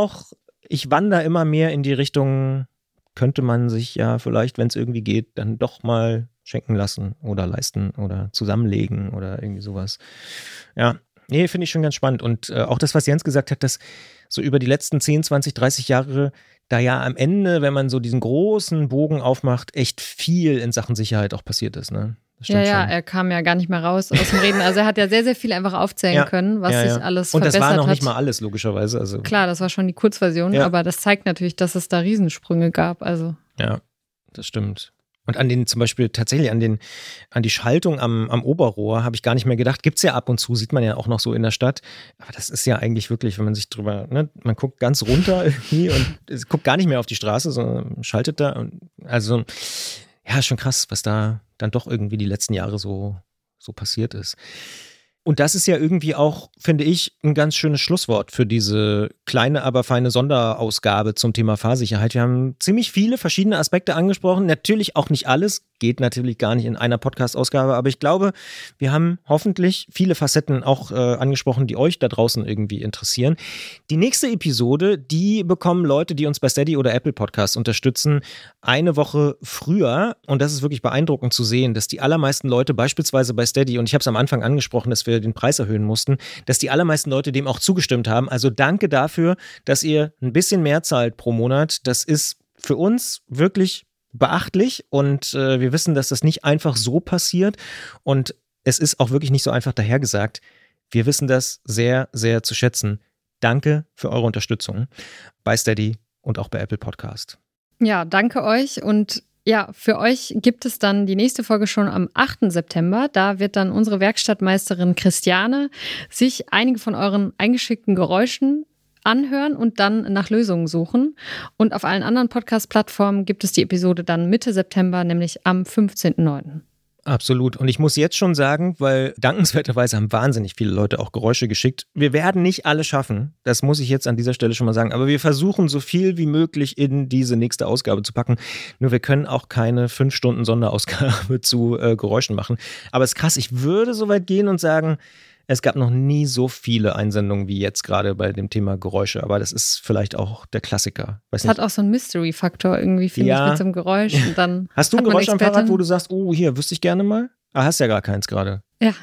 ich wandere immer mehr in die Richtung, könnte man sich ja vielleicht, wenn es irgendwie geht, dann doch mal schenken lassen oder leisten oder zusammenlegen oder irgendwie sowas. Ja, nee, finde ich schon ganz spannend. Und auch das, was Jens gesagt hat, dass so über die letzten 10, 20, 30 Jahre da ja am Ende, wenn man so diesen großen Bogen aufmacht, echt viel in Sachen Sicherheit auch passiert ist, ne? Ja, er kam ja gar nicht mehr raus aus dem Reden. Also er hat ja sehr, sehr viel einfach aufzählen können, was sich alles verbessert hat. Und das war noch nicht mal alles, logischerweise. Also klar, das war schon die Kurzversion, aber das zeigt natürlich, dass es da Riesensprünge gab. Also. Ja, das stimmt. Und zum Beispiel tatsächlich an die Schaltung am Oberrohr habe ich gar nicht mehr gedacht. Gibt es ja ab und zu, sieht man ja auch noch so in der Stadt. Aber das ist ja eigentlich wirklich, wenn man sich drüber, ne, man guckt ganz runter irgendwie und es guckt gar nicht mehr auf die Straße, sondern schaltet da. Und also, ja, ist schon krass, was da dann doch irgendwie die letzten Jahre so passiert ist. Und das ist ja irgendwie auch, finde ich, ein ganz schönes Schlusswort für diese kleine, aber feine Sonderausgabe zum Thema Fahrsicherheit. Wir haben ziemlich viele verschiedene Aspekte angesprochen. Natürlich auch nicht alles, geht natürlich gar nicht in einer Podcast-Ausgabe, aber ich glaube, wir haben hoffentlich viele Facetten auch angesprochen, die euch da draußen irgendwie interessieren. Die nächste Episode, die bekommen Leute, die uns bei Steady oder Apple Podcasts unterstützen, eine Woche früher. Und das ist wirklich beeindruckend zu sehen, dass die allermeisten Leute beispielsweise bei Steady, und ich habe es am Anfang angesprochen, dass wir den Preis erhöhen mussten, dass die allermeisten Leute dem auch zugestimmt haben. Also danke dafür, dass ihr ein bisschen mehr zahlt pro Monat. Das ist für uns wirklich beachtlich und wir wissen, dass das nicht einfach so passiert und es ist auch wirklich nicht so einfach dahergesagt. Wir wissen das sehr, sehr zu schätzen. Danke für eure Unterstützung bei Steady und auch bei Apple Podcast. Ja, danke euch und ja, für euch gibt es dann die nächste Folge schon am 8. September. Da wird dann unsere Werkstattmeisterin Christiane sich einige von euren eingeschickten Geräuschen anhören und dann nach Lösungen suchen. Und auf allen anderen Podcast-Plattformen gibt es die Episode dann Mitte September, nämlich am 15.09. Absolut. Und ich muss jetzt schon sagen, weil dankenswerterweise haben wahnsinnig viele Leute auch Geräusche geschickt. Wir werden nicht alle schaffen, das muss ich jetzt an dieser Stelle schon mal sagen, aber wir versuchen so viel wie möglich in diese nächste Ausgabe zu packen. Nur wir können auch keine 5 Stunden Sonderausgabe zu Geräuschen machen. Aber es ist krass, ich würde so weit gehen und sagen, es gab noch nie so viele Einsendungen wie jetzt gerade bei dem Thema Geräusche, aber das ist vielleicht auch der Klassiker. Es hat auch so einen Mystery-Faktor irgendwie, finde ich, mit so einem Geräusch. Und dann hast du ein Geräusch am Fahrrad, wo du sagst, oh, hier, wüsste ich gerne mal? Ah, hast ja gar keins gerade. Ja.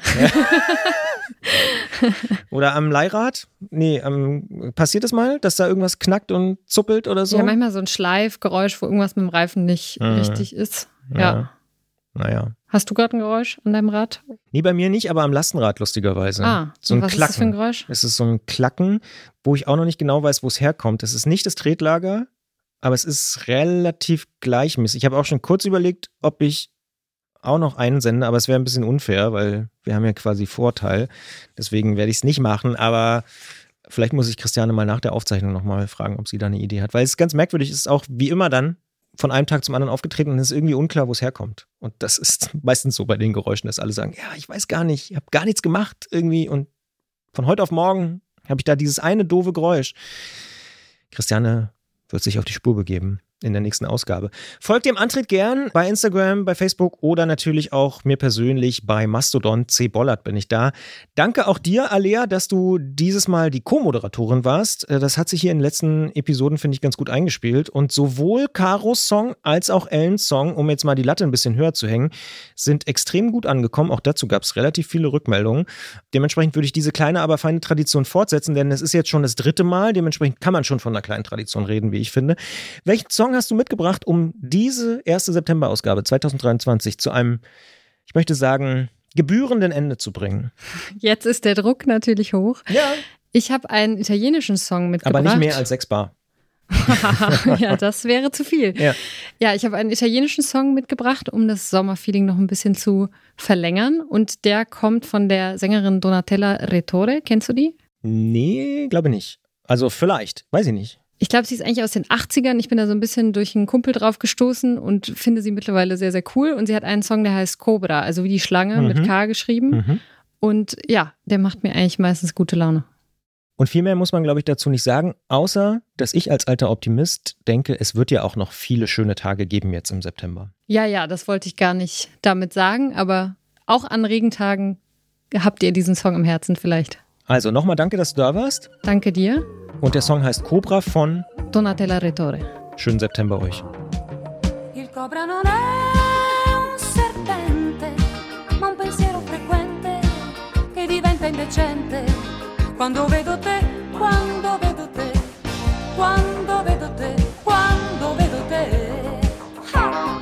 Oder am Leihrad? Nee, passiert es mal, dass da irgendwas knackt und zuppelt oder so? Ja, manchmal so ein Schleifgeräusch, wo irgendwas mit dem Reifen nicht richtig ist. Ja. Naja. Hast du gerade ein Geräusch an deinem Rad? Nee, bei mir nicht, aber am Lastenrad lustigerweise. So ein was Klacken. ist das für ein Geräusch? Es ist so ein Klacken, wo ich auch noch nicht genau weiß, wo es herkommt. Es ist nicht das Tretlager, aber es ist relativ gleichmäßig. Ich habe auch schon kurz überlegt, ob ich auch noch einsende, aber es wäre ein bisschen unfair, weil wir haben ja quasi Vorteil. Deswegen werde ich es nicht machen, aber vielleicht muss ich Christiane mal nach der Aufzeichnung nochmal fragen, ob sie da eine Idee hat. Weil es ganz merkwürdig ist, auch wie immer dann von einem Tag zum anderen aufgetreten und es ist irgendwie unklar, wo es herkommt. Und das ist meistens so bei den Geräuschen, dass alle sagen, ja, ich weiß gar nicht, ich habe gar nichts gemacht irgendwie und von heute auf morgen habe ich da dieses eine doofe Geräusch. Christiane wird sich auf die Spur begeben in der nächsten Ausgabe. Folgt dem Antritt gern bei Instagram, bei Facebook oder natürlich auch mir persönlich bei Mastodon. C. Bollert bin ich da. Danke auch dir, Alea, dass du dieses Mal die Co-Moderatorin warst. Das hat sich hier in den letzten Episoden, finde ich, ganz gut eingespielt. Und sowohl Caros Song als auch Ellens Song, um jetzt mal die Latte ein bisschen höher zu hängen, sind extrem gut angekommen. Auch dazu gab es relativ viele Rückmeldungen. Dementsprechend würde ich diese kleine, aber feine Tradition fortsetzen, denn es ist jetzt schon das 3. Mal. Dementsprechend kann man schon von einer kleinen Tradition reden, wie ich finde. Welchen Song hast du mitgebracht, um diese erste September-Ausgabe 2023 zu einem, ich möchte sagen, gebührenden Ende zu bringen? Jetzt ist der Druck natürlich hoch. Ja. Ich habe einen italienischen Song mitgebracht. Aber nicht mehr als 6 Bar. Ja, das wäre zu viel. Ja, ich habe einen italienischen Song mitgebracht, um das Sommerfeeling noch ein bisschen zu verlängern. Und der kommt von der Sängerin Donatella Retore. Kennst du die? Nee, glaube nicht. Also vielleicht, weiß ich nicht. Ich glaube, sie ist eigentlich aus den 80ern. Ich bin da so ein bisschen durch einen Kumpel drauf gestoßen und finde sie mittlerweile sehr, sehr cool. Und sie hat einen Song, der heißt Cobra, also wie die Schlange mit K geschrieben. Und ja, der macht mir eigentlich meistens gute Laune. Und viel mehr muss man, glaube ich, dazu nicht sagen, außer, dass ich als alter Optimist denke, es wird ja auch noch viele schöne Tage geben jetzt im September. Ja, das wollte ich gar nicht damit sagen, aber auch an Regentagen habt ihr diesen Song im Herzen vielleicht. Also nochmal danke, dass du da warst. Danke dir. Und der Song heißt Cobra von Donatella Retore. Schönen September euch. Il cobra non è un serpente, ma un pensiero frequente che diventa indecente quando vedo te, quando vedo te, quando vedo te, quando vedo te. Ah.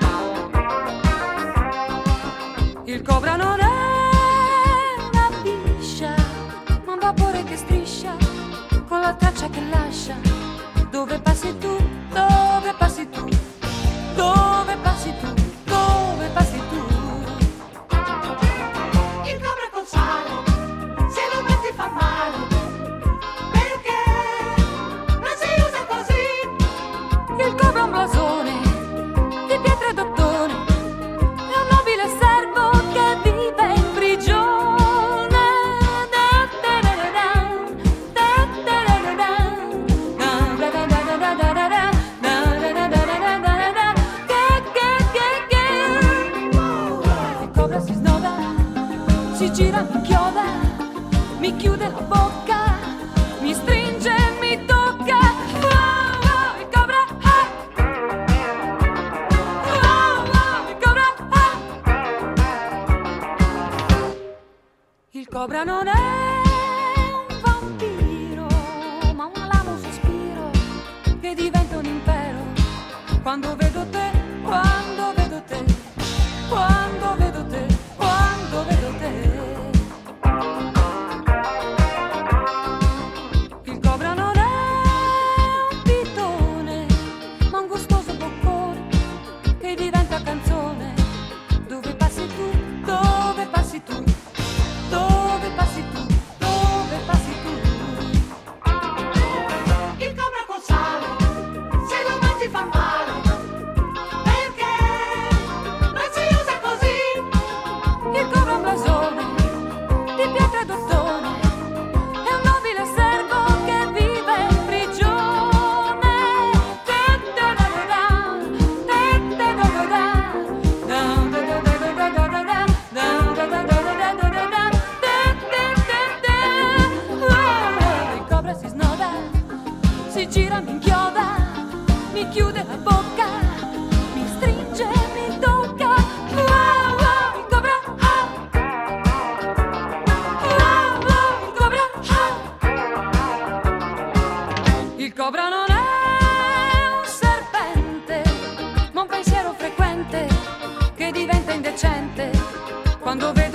Il cobra non è una biscia, ma un vapore che striscia con la traccia che lascia. Dove passi tu, dove passi tu, dove passi tu, dove passi tu. Il cobra col sale, se lo metti fa male, perché non si usa così. Il cobra è un blasone di pietre d'ottone, è un nobile servo che vive in prigione. Si gira, mi chioda, mi chiude la bocca, mi stringe, mi tocca. Oh, oh, il cobra, ah. Oh, oh, il cobra, ah. Il cobra non è un vampiro, ma un lamo sospiro che diventa un impero. Quando vedo te, quando vedo te, quando vedo te, quando vedo te. Il cobra non è un pitone, ma un gustoso boccone che diventa canzone. Dove passi tu, dove passi tu, dove passi tu, dove passi tu. Il cobra col sale, se lo mangi fa male, perché non si usa così. Il cobra è un blasone di pietre d'ottone, è un nobile servo che vive in prigione. Il cobra si snoda, si gira, mi inchioda, mi chiude la bocca, mi stringe, mi tocca. Oh, oh, il cobra, ah. Oh, oh, il cobra, ah. Il cobra non è un serpente, ma un pensiero frequente che diventa indecente quando vede